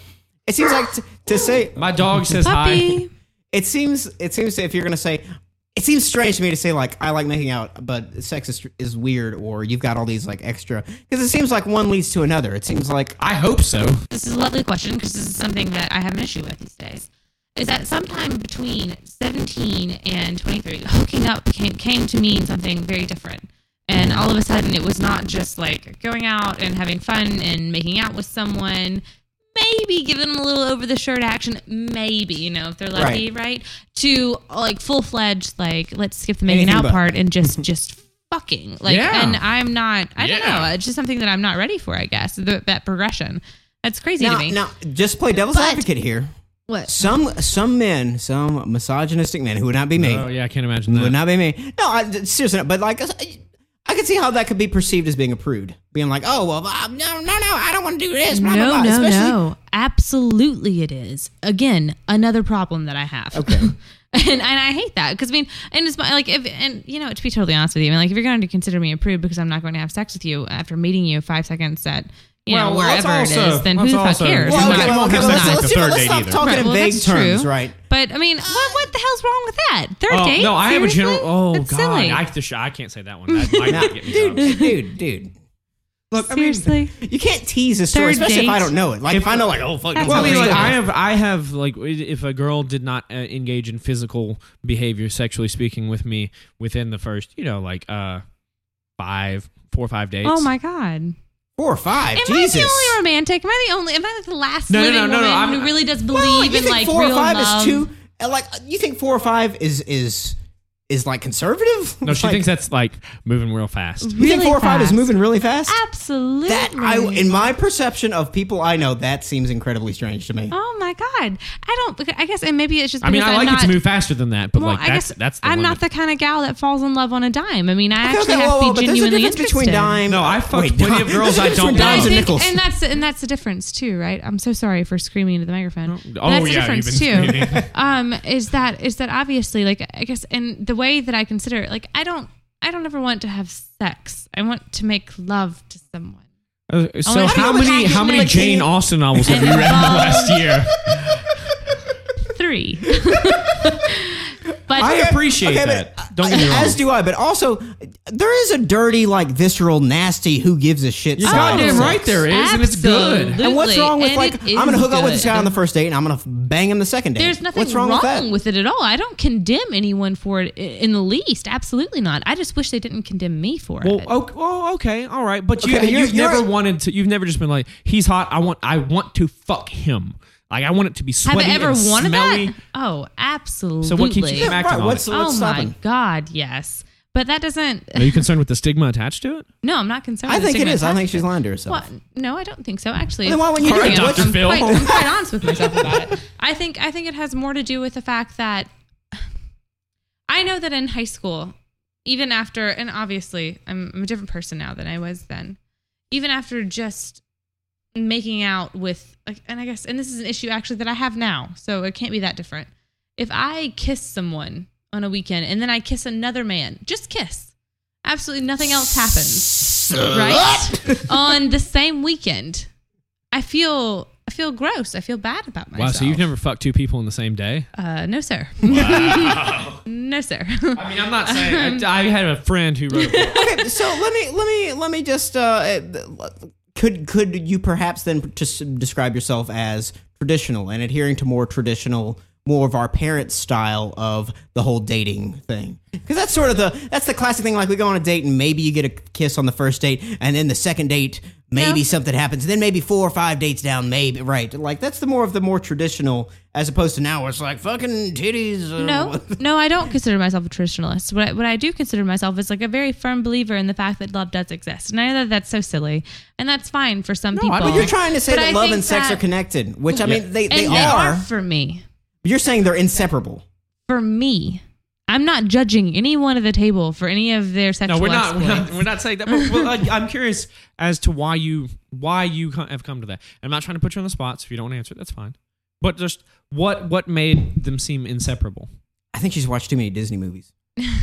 to say, My dog says hi. Puppy. it seems if you're going to say, it seems strange to me to say, like, I like making out, but sex is weird, or you've got all these, like, extra. Because it seems like one leads to another. It seems like, I hope so. This is a lovely question because this is something that I have an issue with these days. Is that sometime between 17 and 23, hooking up came to mean something very different. And all of a sudden, it was not just like going out and having fun and making out with someone, maybe giving them a little over the shirt action, maybe, if they're lucky, right? To like full-fledged, like, let's skip the making Anything out but. part and just fucking. Like, Yeah. and I'm not, I don't Yeah. know, it's just something that I'm not ready for, I guess, that progression. That's crazy to me. now, just play devil's But- advocate here. What? Some men, some misogynistic men who would not be me, Oh yeah, I can't imagine would that. not be me. No, seriously, no, but like, I could see how that could be perceived as being a prude, being like, oh well, no, I don't want to do this. Blah, blah, blah. No. Absolutely, it is. Again, another problem that I have. Okay. and I hate that because and it's like to be totally honest with you, like if you're going to consider me a prude because I'm not going to have sex with you after meeting you 5 seconds at Well, wherever let's it also- is, then who let's the fuck also- cares? Well, I'm okay, not- well, okay, I'm let's not. not- the third let's date stop either. talking Right, in well, vague that's terms, true. right? But I mean, what the hell's wrong with that? Third date? No, I have a general. Seriously? Oh That's God, silly. I can't say that one. That might Now, get me down. dude. Look, I mean, Seriously. You can't tease a story, Third especially if I date? don't know it. Like if I know, like, oh fuck. That's well, I mean, like outrageous. I have like if a girl did not engage in physical behavior, sexually speaking, with me within the first, 4 or 5 dates. Oh my god. 4 or 5. Am Jesus. I the only romantic? Am I like the last No, living no, woman I'm- who really does Well, believe you in think like 4 or real 5 love? is too? Like you think 4 or 5 is like conservative? No, she Like, thinks that's like moving real fast. You think really 4 or 5 is fast. moving really fast? Absolutely. That in my perception of people I know, that seems incredibly strange to me. Oh my god! I guess, and maybe it's just. I mean, because I I'm like not, it to move faster than that, but Well, like I guess that's the I'm limit. not the kind of gal that falls in love on a dime. I mean, I Okay, actually okay, have whoa, to whoa, be but there's a genuinely difference between interested. dime. No, I fucked Wait, plenty of girls I there's a don't difference between dimes know. and nickels. and that's the difference too, right? I'm so sorry for screaming into the microphone. Oh, That's the yeah, difference you've too. been screaming. Is that obviously, like, I guess, and the way that I consider it, like, I don't ever want to have sex. I want to make love to someone. So like, how I don't many like how many like Jane seeing- Austen novels have you read in the last year? 3. But I appreciate Okay, that. but, Don't get me wrong. As do I, but also there is a dirty, like visceral, nasty, who gives a shit You're side of goddamn sex. right there is, and it's good. Absolutely. And what's wrong with And like it I'm gonna is hook up with this guy good. on the first date and I'm gonna bang him the second date? There's nothing What's wrong with that? it at all. I don't condemn anyone for it in the least. Absolutely not. I just wish they didn't condemn me for it. Okay, all right, but Okay, you've you're- never wanted to. You've never just been like, he's hot. I want to fuck him. Like I want it to be Have sweaty I ever and wanted smelly. that? Oh, absolutely. So what keeps you from acting right, on what's it? what's Oh stopping? my God, yes. But that doesn't. Are you concerned with the stigma attached to it? No, I'm not concerned. I with think it stigma is. I think attached she's to it. lying to herself. Well, no, I don't think so. Actually, Then why wouldn't you All do right, it? Dr. I'm Phil. quite honest with myself about it. I think it has more to do with the fact that I know that in high school, even after, and obviously I'm a different person now than I was then, even after just making out with, like, and I guess, and this is an issue actually that I have now, so it can't be that different. If I kiss someone on a weekend and then I kiss another man, just kiss, absolutely nothing else happens, right? On the same weekend, I feel gross. I feel bad about myself. Wow, so you've never fucked 2 people in the same day? No, sir. Wow. No, sir. I mean, I'm not saying. I had a friend who wrote. Okay, so let me just could you perhaps then just describe yourself as traditional and adhering to more traditional more of our parents' style of the whole dating thing. Because that's sort of that's the classic thing. Like we go on a date and maybe you get a kiss on the first date, and then the second date maybe something happens, and then maybe 4 or 5 dates down, maybe right. Like that's the more traditional, as opposed to now where it's like fucking titties. No, I don't consider myself a traditionalist. What I do consider myself is like a very firm believer in the fact that love does exist, and I know that that's so silly, and that's fine for some people. But you're trying to say But that I love think and sex that- are connected, which I mean they and are. for me. You're saying they're inseparable. For me, I'm not judging anyone at the table for any of their sexual. No, exploits. we're not saying that. But, I'm curious as to why you have come to that. I'm not trying to put you on the spot, so if you don't answer it, that's fine. But just what made them seem inseparable? I think she's watched too many Disney movies.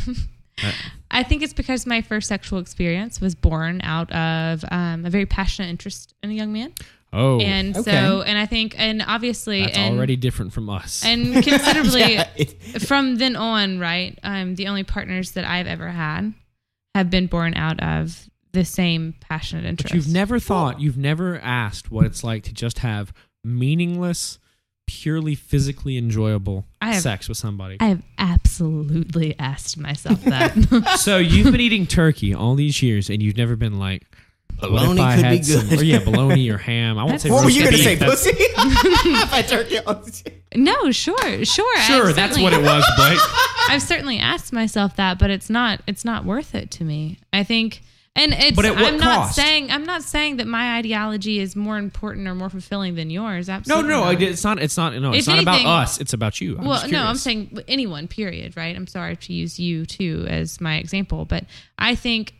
I think it's because my first sexual experience was born out of a very passionate interest in a young man. Oh, And okay. so, and I think, and obviously, that's already different from us. and considerably Yeah, from then on, right? The only partners that I've ever had have been born out of the same passionate interest. But you've never asked what it's like to just have meaningless, purely physically enjoyable sex with somebody. I have absolutely asked myself that. So you've been eating turkey all these years, and you've never been like, Bologna what if I could had be good. Some, bologna or ham. I won't say. What were you roast going to say, beef. pussy? If I turkey. No, sure. Sure, that's what it was, Blake. I've certainly asked myself that, but it's not worth it to me. I think, and it's. But at what cost? I'm not saying that my ideology is more important or more fulfilling than yours. Absolutely. No, not. it's not. No, it's If not about anything- us. It's about you. I'm saying anyone. Period. Right. I'm sorry to use you too as my example, but I think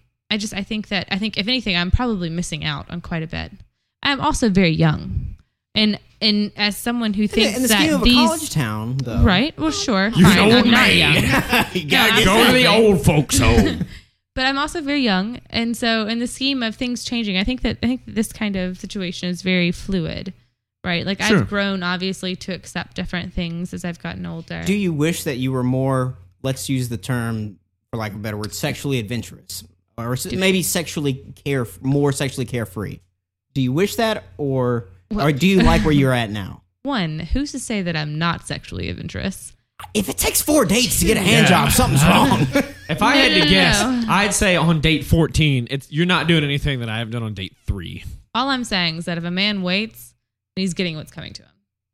if anything, I'm probably missing out on quite a bit. I'm also very young, and as someone who thinks in the that scheme of a these college town, though. right, well, sure, You're fine, an old I'm not man. young. You gotta get Go to the something. old folks' home. But I'm also very young, and so in the scheme of things changing, I think that this kind of situation is very fluid, right? Like Sure. I've grown obviously to accept different things as I've gotten older. Do you wish that you were more, let's use the term, for lack of a better word, sexually adventurous? Or maybe more sexually carefree? Do you wish that, or do you like where you're at now? One, who's to say that I'm not sexually adventurous? If it takes 4 dates to get a hand Yeah. job, something's wrong. If I had to No. guess, I'd say on date 14, you're not doing anything that I haven't done on date 3. All I'm saying is that if a man waits, he's getting what's coming to him.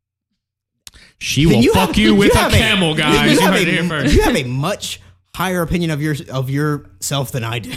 She Then will fuck you with a have camel, guys. You You have, heard it here first. you have a much higher opinion of yourself than I do.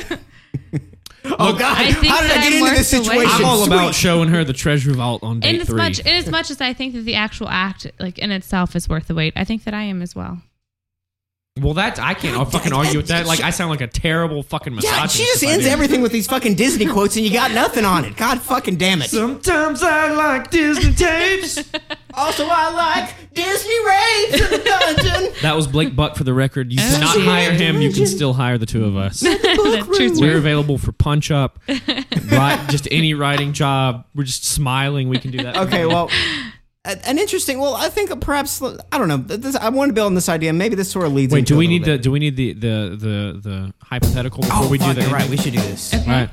Oh God! I think How did I that get I'm into worth this the wait. situation? I'm all about Sweet. showing her the treasure vault on date 3. In as much as I think that the actual act, like in itself, is worth the wait, I think that I am as well. Well, I can't fucking argue with that. Like, I sound like a terrible fucking misogynist. Yeah, she just if I ends do. everything with these fucking Disney quotes, and you got nothing on it. God fucking damn it! Sometimes I like Disney tapes. Also, I like Disney rapes in the dungeon. That was Blake Buck for the record. You cannot hire him. You can still hire the two of us. That's true. We're available for punch up, just any writing job. We're just smiling. We can do that. Okay, well, an interesting. Well, I think perhaps I don't know. I want to build on this idea. Maybe this sort of leads. Wait, into do we a need little the the hypothetical before bit. we do fuck, that? you're right. We should do this. Okay. All right.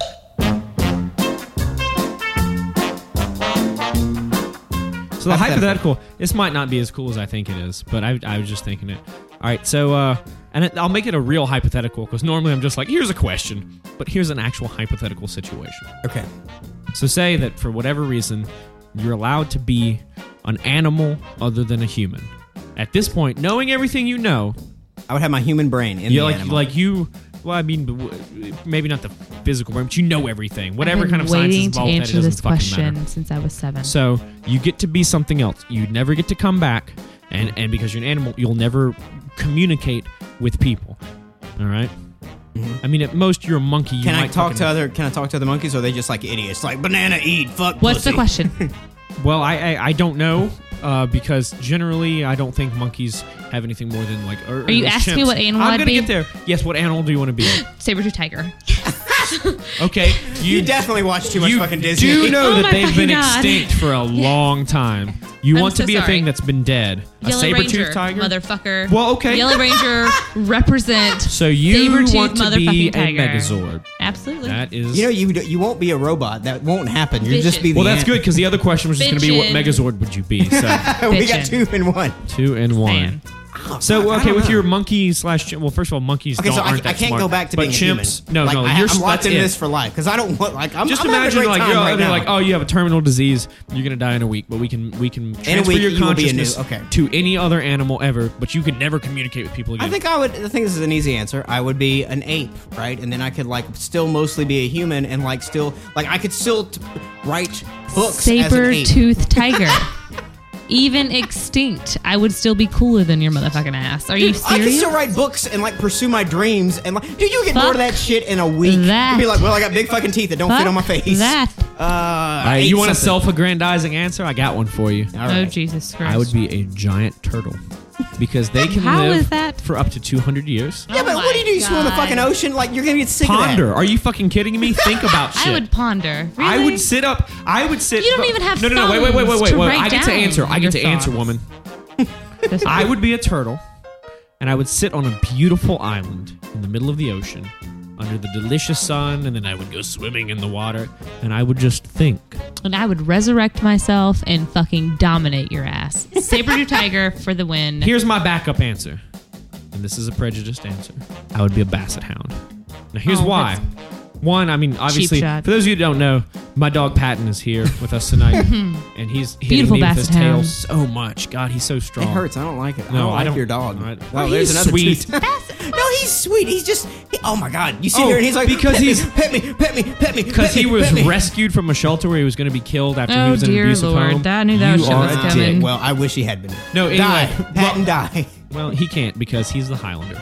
So the hypothetical, this might not be as cool as I think it is, but I was just thinking it. All right, so I'll make it a real hypothetical because normally I'm just like, here's a question, but here's an actual hypothetical situation. Okay. So say that for whatever reason, you're allowed to be an animal other than a human. At this point, knowing everything you know, I would have my human brain in you the animal. well, I mean, maybe not the physical brain, but you know everything. Whatever I've kind been of science is waiting to involved, it answer doesn't this fucking question matter. since I was 7. So you get to be something else. You never get to come back, and because you're an animal, you'll never communicate with people. All right. I mean, at most you're a monkey. You Can I might talk fucking- to other monkeys, or are they just like idiots? Like banana eat, fuck. What's pussy. the question? Well, I don't know because generally I don't think monkeys have anything more than like. Are you asking me what animal I'm I'd gonna be? get there. Yes. What animal do you want to be? Saber-tooth tiger. Okay. You definitely watch too much You fucking Disney. do know Oh that my they've been God. extinct for a long time. You I'm want to so be a sorry. thing that's been dead. A Yellow saber-tooth Ranger, tiger? motherfucker. Well, okay. Yellow Ranger represent. So you Saber-tooth want to be motherfucking a tiger. Megazord. Absolutely. That is. You know, you won't be a robot. That won't happen. You'll just be the well, that's ant. good because the other question was just going to be what Megazord would you be? So We got 2 in 1. 2 in 1. Man. So I okay, don't with know. your monkey slash well, first of all, monkeys Okay, so aren't I that can't smart, go back to but being chimps. a human. No, Like, you're I'm locked that's into it. this for life because I don't want I'm Just I'm having a imagine great like time you're right they're now. like, oh, you have a terminal disease, you're gonna die in a week, but we can transfer week, your you will be a new- consciousness okay. to any other animal ever, but you could never communicate with people again. I think this is an easy answer. I would be an ape, right? And then I could like still mostly be a human and like still like I could still write books as an ape. Saber-toothed tiger. Even extinct, I would still be cooler than your motherfucking ass. Are you Dude, I can serious? still write books and like pursue my dreams and like, dude, you get Fuck bored of that shit in a week. that. You'd be like, well, I got big fucking teeth that don't fit on my face. That. I you ate want a something. self-aggrandizing answer? I got one for you. All Oh, right. Jesus Christ. I would be a giant turtle because they can How live is that? for up to 200 years. Yeah, but Oh what do you do? You my swim in the God. fucking ocean? Like you're gonna get sick Ponder. of that. Are you fucking kidding me? Think about shit. I would ponder. Really? I would sit up. I would sit. You don't even have No. Wait. thumbs to write I get to down answer. I your get to answer, thoughts. woman. I would be a turtle, and I would sit on a beautiful island in the middle of the ocean, under the delicious sun, and then I would go swimming in the water, and I would just think. And I would resurrect myself and fucking dominate your ass. Saber-tooth tiger for the win. Here's my backup answer, and this is a prejudiced answer. I would be a basset hound. Now, here's Oh, why. One, I mean, obviously, shot. for those of you who don't know, my dog Patton is here with us tonight, and he's hitting Beautiful me with his basset tail hound. so much. God, he's so strong. It hurts. I don't like it. No, I I don't don't- like your dog. I- Oh, he's there's another sweet. tooth. No, he's sweet. He's just. Oh my god! You sit Oh, here and he's like, because pet me, he's- pet me, pet me, pet me, Because pet me, he was pet me. rescued from a shelter where he was going to be killed after he Oh, was in an dear abusive Lord. home. I knew that you shit are was a coming. dick. Well, I wish he had been. No, anyway. Die, Patton, die. Well, he can't because he's the Highlander.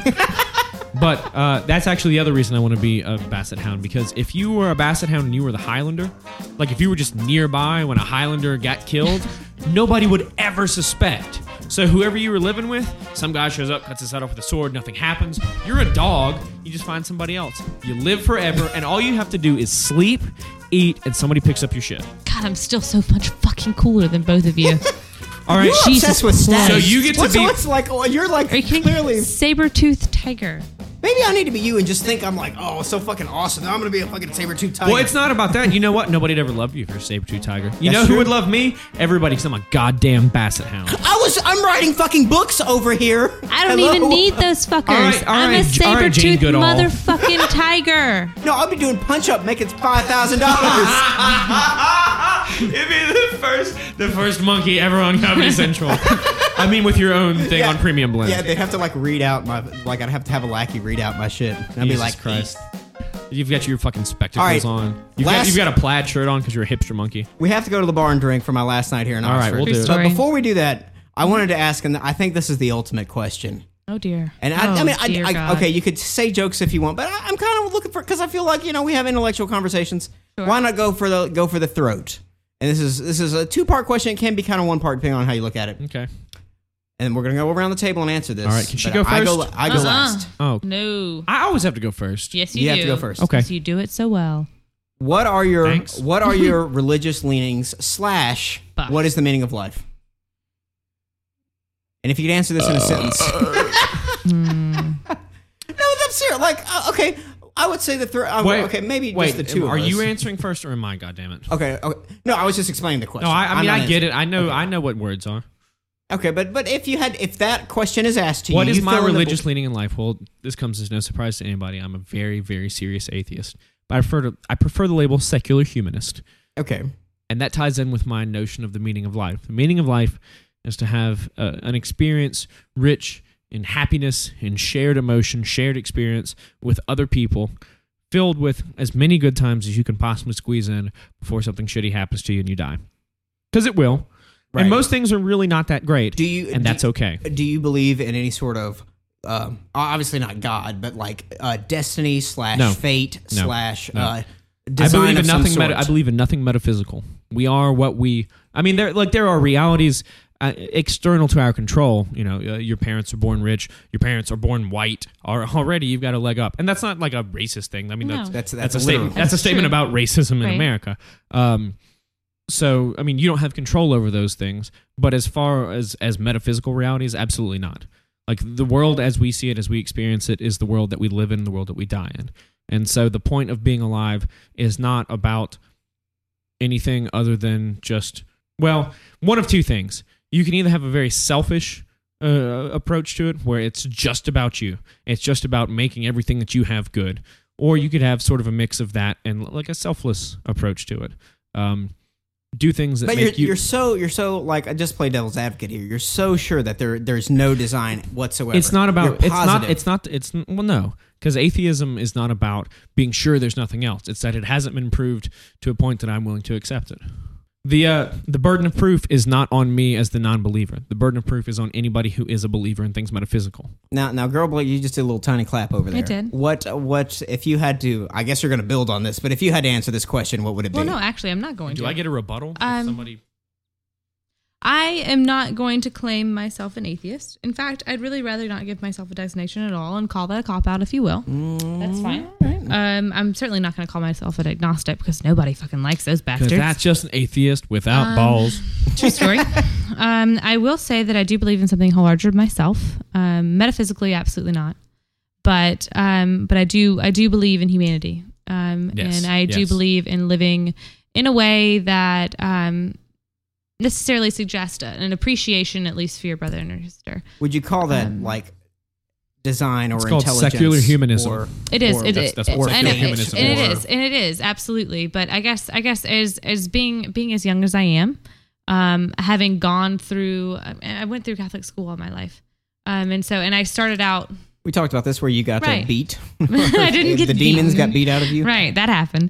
But that's actually the other reason I want to be a basset hound, because if you were a basset hound and you were the Highlander, like if you were just nearby when a Highlander got killed, nobody would ever suspect. So whoever you were living with, some guy shows up, cuts his head off with a sword, nothing happens. You're a dog, you just find somebody else. You live forever, and all you have to do is sleep, eat, and somebody picks up your shit. God, I'm still so much fucking cooler than both of you. All right, You're Jesus obsessed with stats. So you get to What's- be- what's like? Oh, you're like Are you kidding? clearly. Saber-toothed tiger. Maybe I need to be you and just think I'm like, oh, so fucking awesome. I'm gonna be a fucking saber-tooth tiger. Well, it's not about that. You know what? Nobody'd ever love you if you're a saber-tooth tiger. You That's know who true. would love me? Everybody, because I'm a goddamn basset hound. I'm writing fucking books over here. I don't Hello? even need those fuckers. All right, I'm a Jane saber-toothed Goodall. motherfucking tiger. No, I'll be doing punch-up, making $5,000. It'd be the first monkey ever on Comedy Central. I mean, with your own thing Yeah. on Premium Blend. Yeah, they'd have to like read out my I'd have to have a lackey read out my shit. And I'd be Jesus like, Christ. You've got your fucking spectacles All right. on. Last- You've got a plaid shirt on because you're a hipster monkey. we have to go to the bar and drink for my last night here in All right, Oxford. we'll do it. But Story. before we do that, I wanted to ask, and I think this is the ultimate question. Oh dear. And dear God. okay, you could say jokes if you want, but I'm kind of looking for, because I feel like we have intellectual conversations. Sure. Why not go for the throat? And this is a 2-part question. It can be kind of 1 part depending on how you look at it. Okay. And we're gonna go around the table and answer this. All right, can she But go I first? I go last. Oh, No. I always have to go first. Yes, You you have do. to go first. Okay. Because you do it so well. What are your Thanks. religious leanings / Fuck. what is the meaning of life? And if you could answer this in a sentence. No, that's serious. Like, okay, I would say okay, maybe wait, just the two are of us. you answering first or am I? goddammit? Okay. No, I was just explaining the question. No, I I'm mean, not I get answering. it. I know what words are. Okay, but if that question is asked to you, What is you my fill in the religious leaning in life? Well, this comes as no surprise to anybody. I'm a very, very serious atheist. But I prefer the label secular humanist. Okay. And that ties in with my notion of the meaning of life. The meaning of life is to have an experience rich in happiness, in shared emotion, shared experience with other people, filled with as many good times as you can possibly squeeze in before something shitty happens to you and you die. Because it will. Right. And most things are really not that great. And that's okay. Do you believe in any sort of obviously not God, but like destiny / No. fate / No. design I believe in of some nothing. sort? I believe in nothing metaphysical. We are what we. I mean, there are realities external to our control. Your parents are born rich. Your parents are born white. Or already you've got a leg up, and that's not like a racist thing. I mean, No. That's a literal. statement. That's a statement true. about racism in Right. America. So I mean, you don't have control over those things. But as far as metaphysical realities, absolutely not. Like the world as we see it, as we experience it, is the world that we live in, the world that we die in. And so the point of being alive is not about anything other than just, well, one of two things. You can either have a very selfish approach to it, where it's just about you. It's just about making everything that you have good. Or you could have sort of a mix of that and like a selfless approach to it. Do things that But make you're so like, I just play devil's advocate here. You're so sure that there's no design whatsoever. It's not about. You're positive. It's well, no, because atheism is not about being sure there's nothing else. It's that it hasn't been proved to a point that I'm willing to accept it. The burden of proof is not on me as the non-believer. The burden of proof is on anybody who is a believer in things metaphysical. Now, girl, Blake, you just did a little tiny clap over there. I did. What if you had to? I guess you're going to build on this, but if you had to answer this question, what would it be? Well, no, actually, I'm not going to. Do I get a rebuttal? If somebody. I am not going to claim myself an atheist. In fact, I'd really rather not give myself a designation at all and call that a cop-out, if you will. That's fine. I'm certainly not going to call myself an agnostic because nobody fucking likes those bastards. Because that's just an atheist without balls. True story. I will say that I do believe in something larger than myself. Metaphysically, absolutely not. But I do believe in humanity. Yes, and I do believe in living in a way that necessarily suggest an appreciation, at least for your brother and your sister. Would you call that like design or it's called intelligence? Secular humanism. It is. That's what secular humanism is. And it is absolutely. But I guess as being as young as I am, having gone through, I went through Catholic school all my life, and I started out. We talked about this where you got to beat. I didn't get the demons got beat out of you. Right, that happened.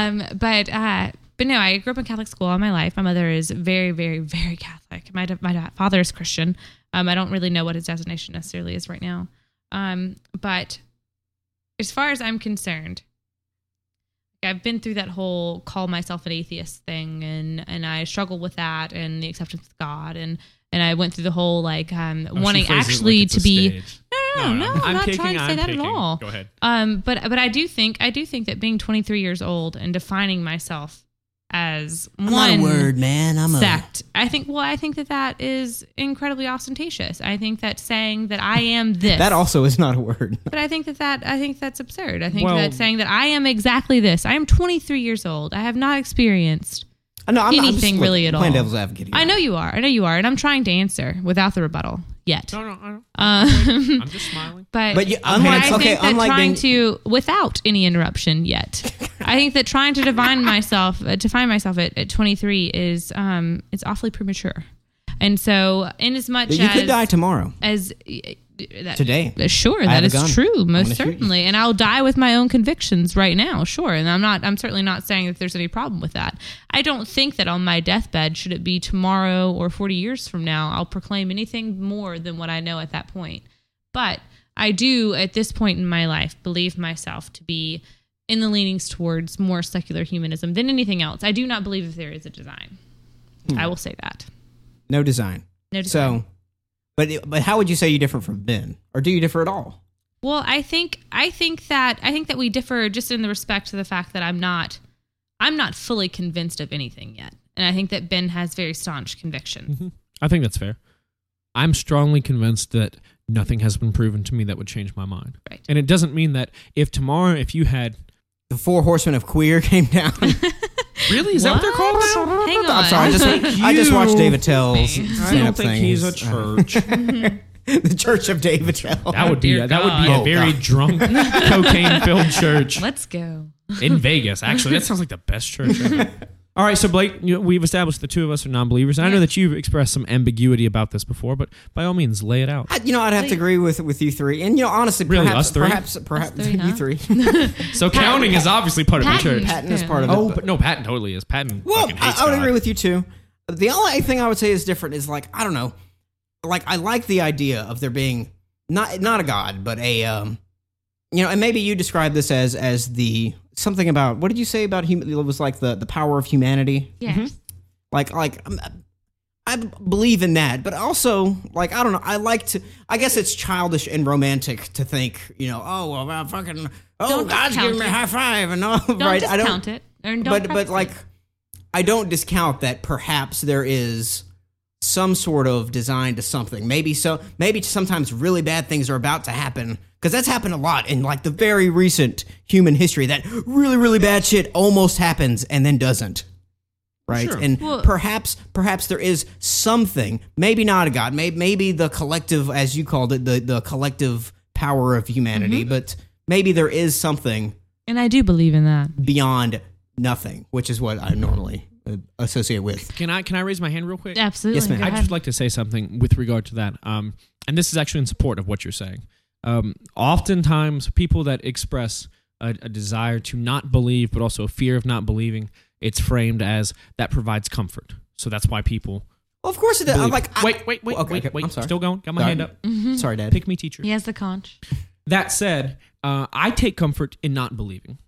But no, I grew up in Catholic school all my life. My mother is very, very, very Catholic. My father is Christian. I don't really know what his designation necessarily is right now. But as far as I'm concerned, I've been through that whole call myself an atheist thing, and I struggle with that and the acceptance of God, and I went through the whole wanting actually to be. No, I'm not trying to say that at all. Go ahead. But I do think that being 23 years old and defining myself as I'm one not a word, man. I'm sect. I think that is incredibly ostentatious. I think that saying that I am this. That also is not a word. But I think that's absurd. I think that saying that I am exactly this. I am 23 years old. I have not experienced anything really at all. Playing devil's advocate here. I know you are, and I'm trying to answer without the rebuttal yet. No, I'm just smiling. But you, unlike without any interruption yet. I think that trying to define myself at 23 is it's awfully premature. And so, in as much as you could die tomorrow, today, sure, that is true, most certainly, and I'll die with my own convictions right now, sure. And I'm certainly not saying that there's any problem with that. I don't think that on my deathbed, should it be tomorrow or 40 years from now, I'll proclaim anything more than what I know at that point. But I do, at this point in my life, believe myself to be in the leanings towards more secular humanism than anything else. I do not believe that there is a design. I will say that. No design. So, but how would you say you differ from Ben, or do you differ at all? Well, I think that we differ just in the respect to the fact that I'm not fully convinced of anything yet, and I think that Ben has very staunch conviction. Mm-hmm. I think that's fair. I'm strongly convinced that nothing has been proven to me that would change my mind. Right. And it doesn't mean that if you had the 4 horsemen of queer came down. Really? Is that what they're called now? Hang on. I'm sorry. I just watched David Tell's stand-up thing. He's a church. The Church of David Tell. That would be a very drunk, cocaine-filled church. Let's go. In Vegas, actually. That sounds like the best church ever. All right, so Blake, we've established the two of us are non-believers. And I know that you've expressed some ambiguity about this before, but by all means, lay it out. I'd have to agree with you three. And, honestly, really, perhaps three, you three. So counting is obviously part of the church. Patton is part of it. Oh, but no, Patton totally is. Patton fucking hates I would God. agree with you, too. The only thing I would say is different is, I don't know. I like the idea of there being not a God, but a, and maybe you describe this as the... Something about, what did you say about it was like the power of humanity? Yes. I believe in that, but also, I don't know, I guess it's childish and romantic to think, God's giving me a high five and all, right? I don't discount it. But I don't discount that perhaps there is some sort of design to something. Maybe sometimes really bad things are about to happen, because that's happened a lot in like the very recent human history, that really, really bad shit almost happens and then doesn't. Right. Sure. And Well, perhaps there is something, maybe not a God, maybe the collective, as you called it, the collective power of humanity, but maybe there is something And I do believe in that. beyond nothing, which is what I normally associate with. Can I raise my hand real quick? Absolutely. Yes, ma'am. Go I'd ahead. just like to say something with regard to that. And this is actually in support of what you're saying. Oftentimes, people that express a desire to not believe, but also a fear of not believing, it's framed as that provides comfort. So that's why people. Well, of course it does. I'm believe. like, Wait. Okay, Wait. I'm sorry. Still going. Got my Sorry. hand up. Sorry, Dad. Pick me, teacher. He has the conch. That said, I take comfort in not believing.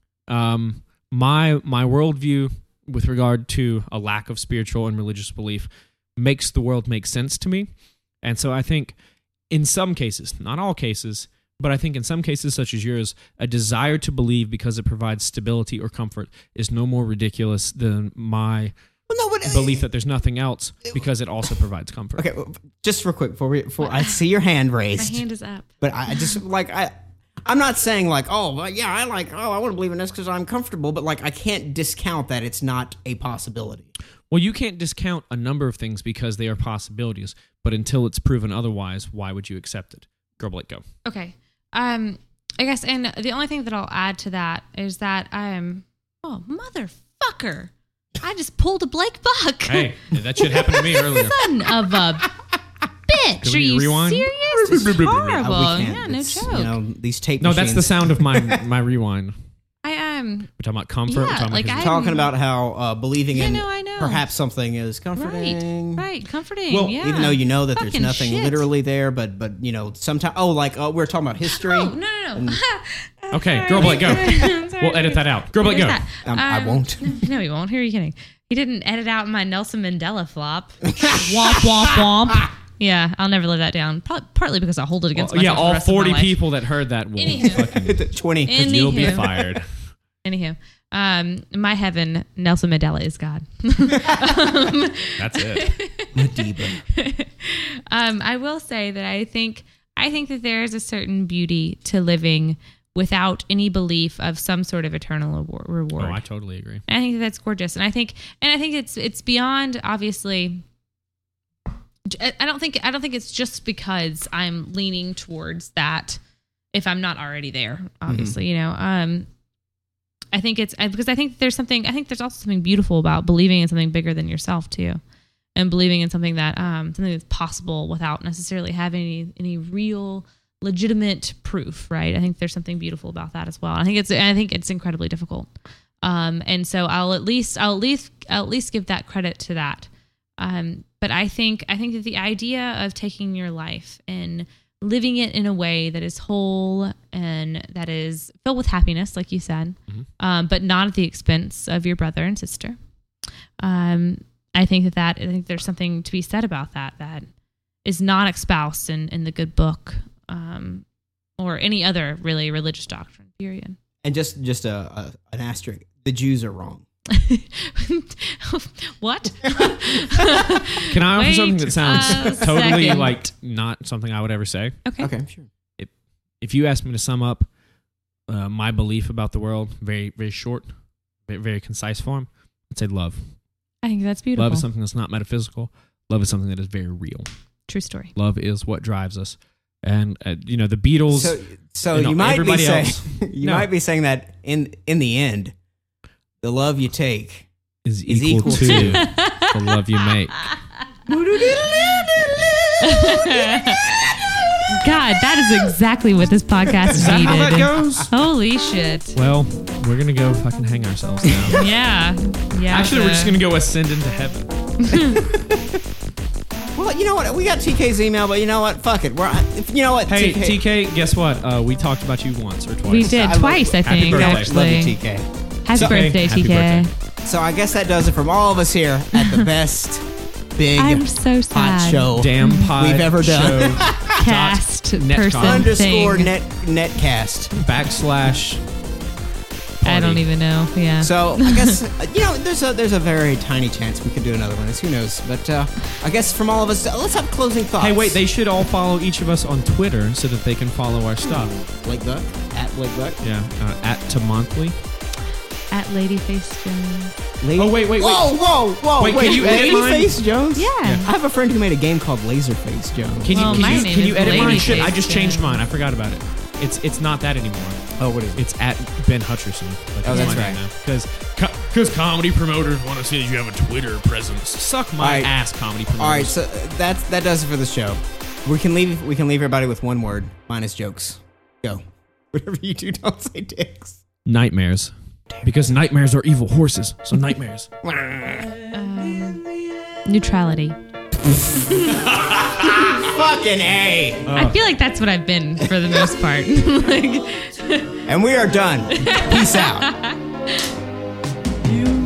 My worldview with regard to a lack of spiritual and religious belief makes the world make sense to me. And so I think in some cases, not all cases, but I think in some cases such as yours, a desire to believe because it provides stability or comfort is no more ridiculous than my belief that there's nothing else because it also provides comfort. Okay, well, just real quick before I see your hand My raised, hand is up. but I just like I'm not saying like, oh, well, yeah, I want to believe in this because I'm comfortable, but like I can't discount that it's not a possibility. Well, you can't discount a number of things because they are possibilities, but until it's proven otherwise, why would you accept it? Girl, Blake, go. Okay. I guess, and the only thing that I'll add to that is that oh, motherfucker. I just pulled a Blake Buck. Hey, that shit happened to me earlier. Son of a bitch. Can Are we you rewind? serious? It's horrible. We can't. Yeah, no It's, joke. You know, these tape No, machines. that's the sound of my rewind. I We're talking about comfort. Yeah, We're talking like about I- talking about how believing Yeah, in no, I know. perhaps something is comforting. Right, comforting. Well, yeah. Even though you know that there's Fucking nothing shit. literally there, but you know, sometimes we're talking about history. Oh, no. Okay, Girl Blake, go. Sorry. We'll edit that out. Girl Blake, go. There's that. I won't. No, he won't. Who are you kidding? He didn't edit out my Nelson Mandela flop. Womp, womp, womp. Yeah, I'll never live that down. Partly because I'll hold it against myself. Yeah, for the all rest of my 40 life. people that heard that will Anywho. fucking 20. Anywho. you'll be fired. Anywho, my heaven, Nelson Mandela is God. That's it. Madiba. I will say that I think that there is a certain beauty to living without any belief of some sort of eternal reward. Oh, I totally agree. I think that's gorgeous, and I think it's beyond, obviously. I don't think it's just because I'm leaning towards that if I'm not already there. Obviously, you know. I think it's because I think there's also something beautiful about believing in something bigger than yourself too, and believing in something that's possible without necessarily having any real legitimate proof. Right? I think there's something beautiful about that as well. I think it's incredibly difficult. And so I'll at least give that credit to that. But I think that the idea of taking your life and living it in a way that is whole and that is filled with happiness, like you said, but not at the expense of your brother and sister. I think there's something to be said about that is not espoused in the good book, or any other really religious doctrine, period. And just an asterisk. The Jews are wrong. What? Can I offer Wait something that a sounds totally second. like not something I would ever say? Okay, sure. If you asked me to sum up my belief about the world, very, very short, very, very concise form, I'd say love. I think that's beautiful. Love is something that's not metaphysical. Love is something that is very real. True story. Love is what drives us. And the Beatles. So and you might be everybody saying else. you No. might be saying that in the end, the love you take is is equal equal to to- the love you make. God, that is exactly what this podcast Is that how that needed. goes? Holy shit. Well, we're gonna go fucking hang ourselves now. Yeah. Actually, we're just gonna go ascend into heaven. Well, you know what? We got TK's email, but you know what? Fuck it. You know what? Hey, TK, guess what? We talked about you once or twice. We did I love- twice, I Happy think, birthday. Love actually. you, TK. Happy So- birthday, Happy TK. birthday. So I guess that does it from all of us here at the best big I'm so hot sad. show Damn pod we've ever done. Cast netcom. person _ thing. netcast. / I don't even know. Yeah. So I guess there's a very tiny chance we could do another one. Who knows? But I guess from all of us, let's have closing thoughts. Hey, wait, they should all follow each of us on Twitter so that they can follow our stuff. Blake Buck at Blake Buck. Yeah, at Tamonthly. At Ladyface Jones. Lady? Oh, wait. Whoa! Wait, can you edit mine? Ladyface Jones? Yeah. I have a friend who made a game called Laserface Jones. Can you edit mine? Shit, Ladyface I just changed Jones. mine. I forgot about it. It's not that anymore. Oh, what is it? It's at Ben Hutcherson. Oh, that's right. Because comedy promoters want to see that you have a Twitter presence. Suck my ass, comedy promoters. All right, so that does it for the show. We can leave everybody with one word minus jokes. Go. Whatever you do, don't say dicks. Nightmares. Because nightmares are evil horses. So nightmares. Neutrality. Fucking A. I feel like that's what I've been for the most part. And we are done. Peace out. You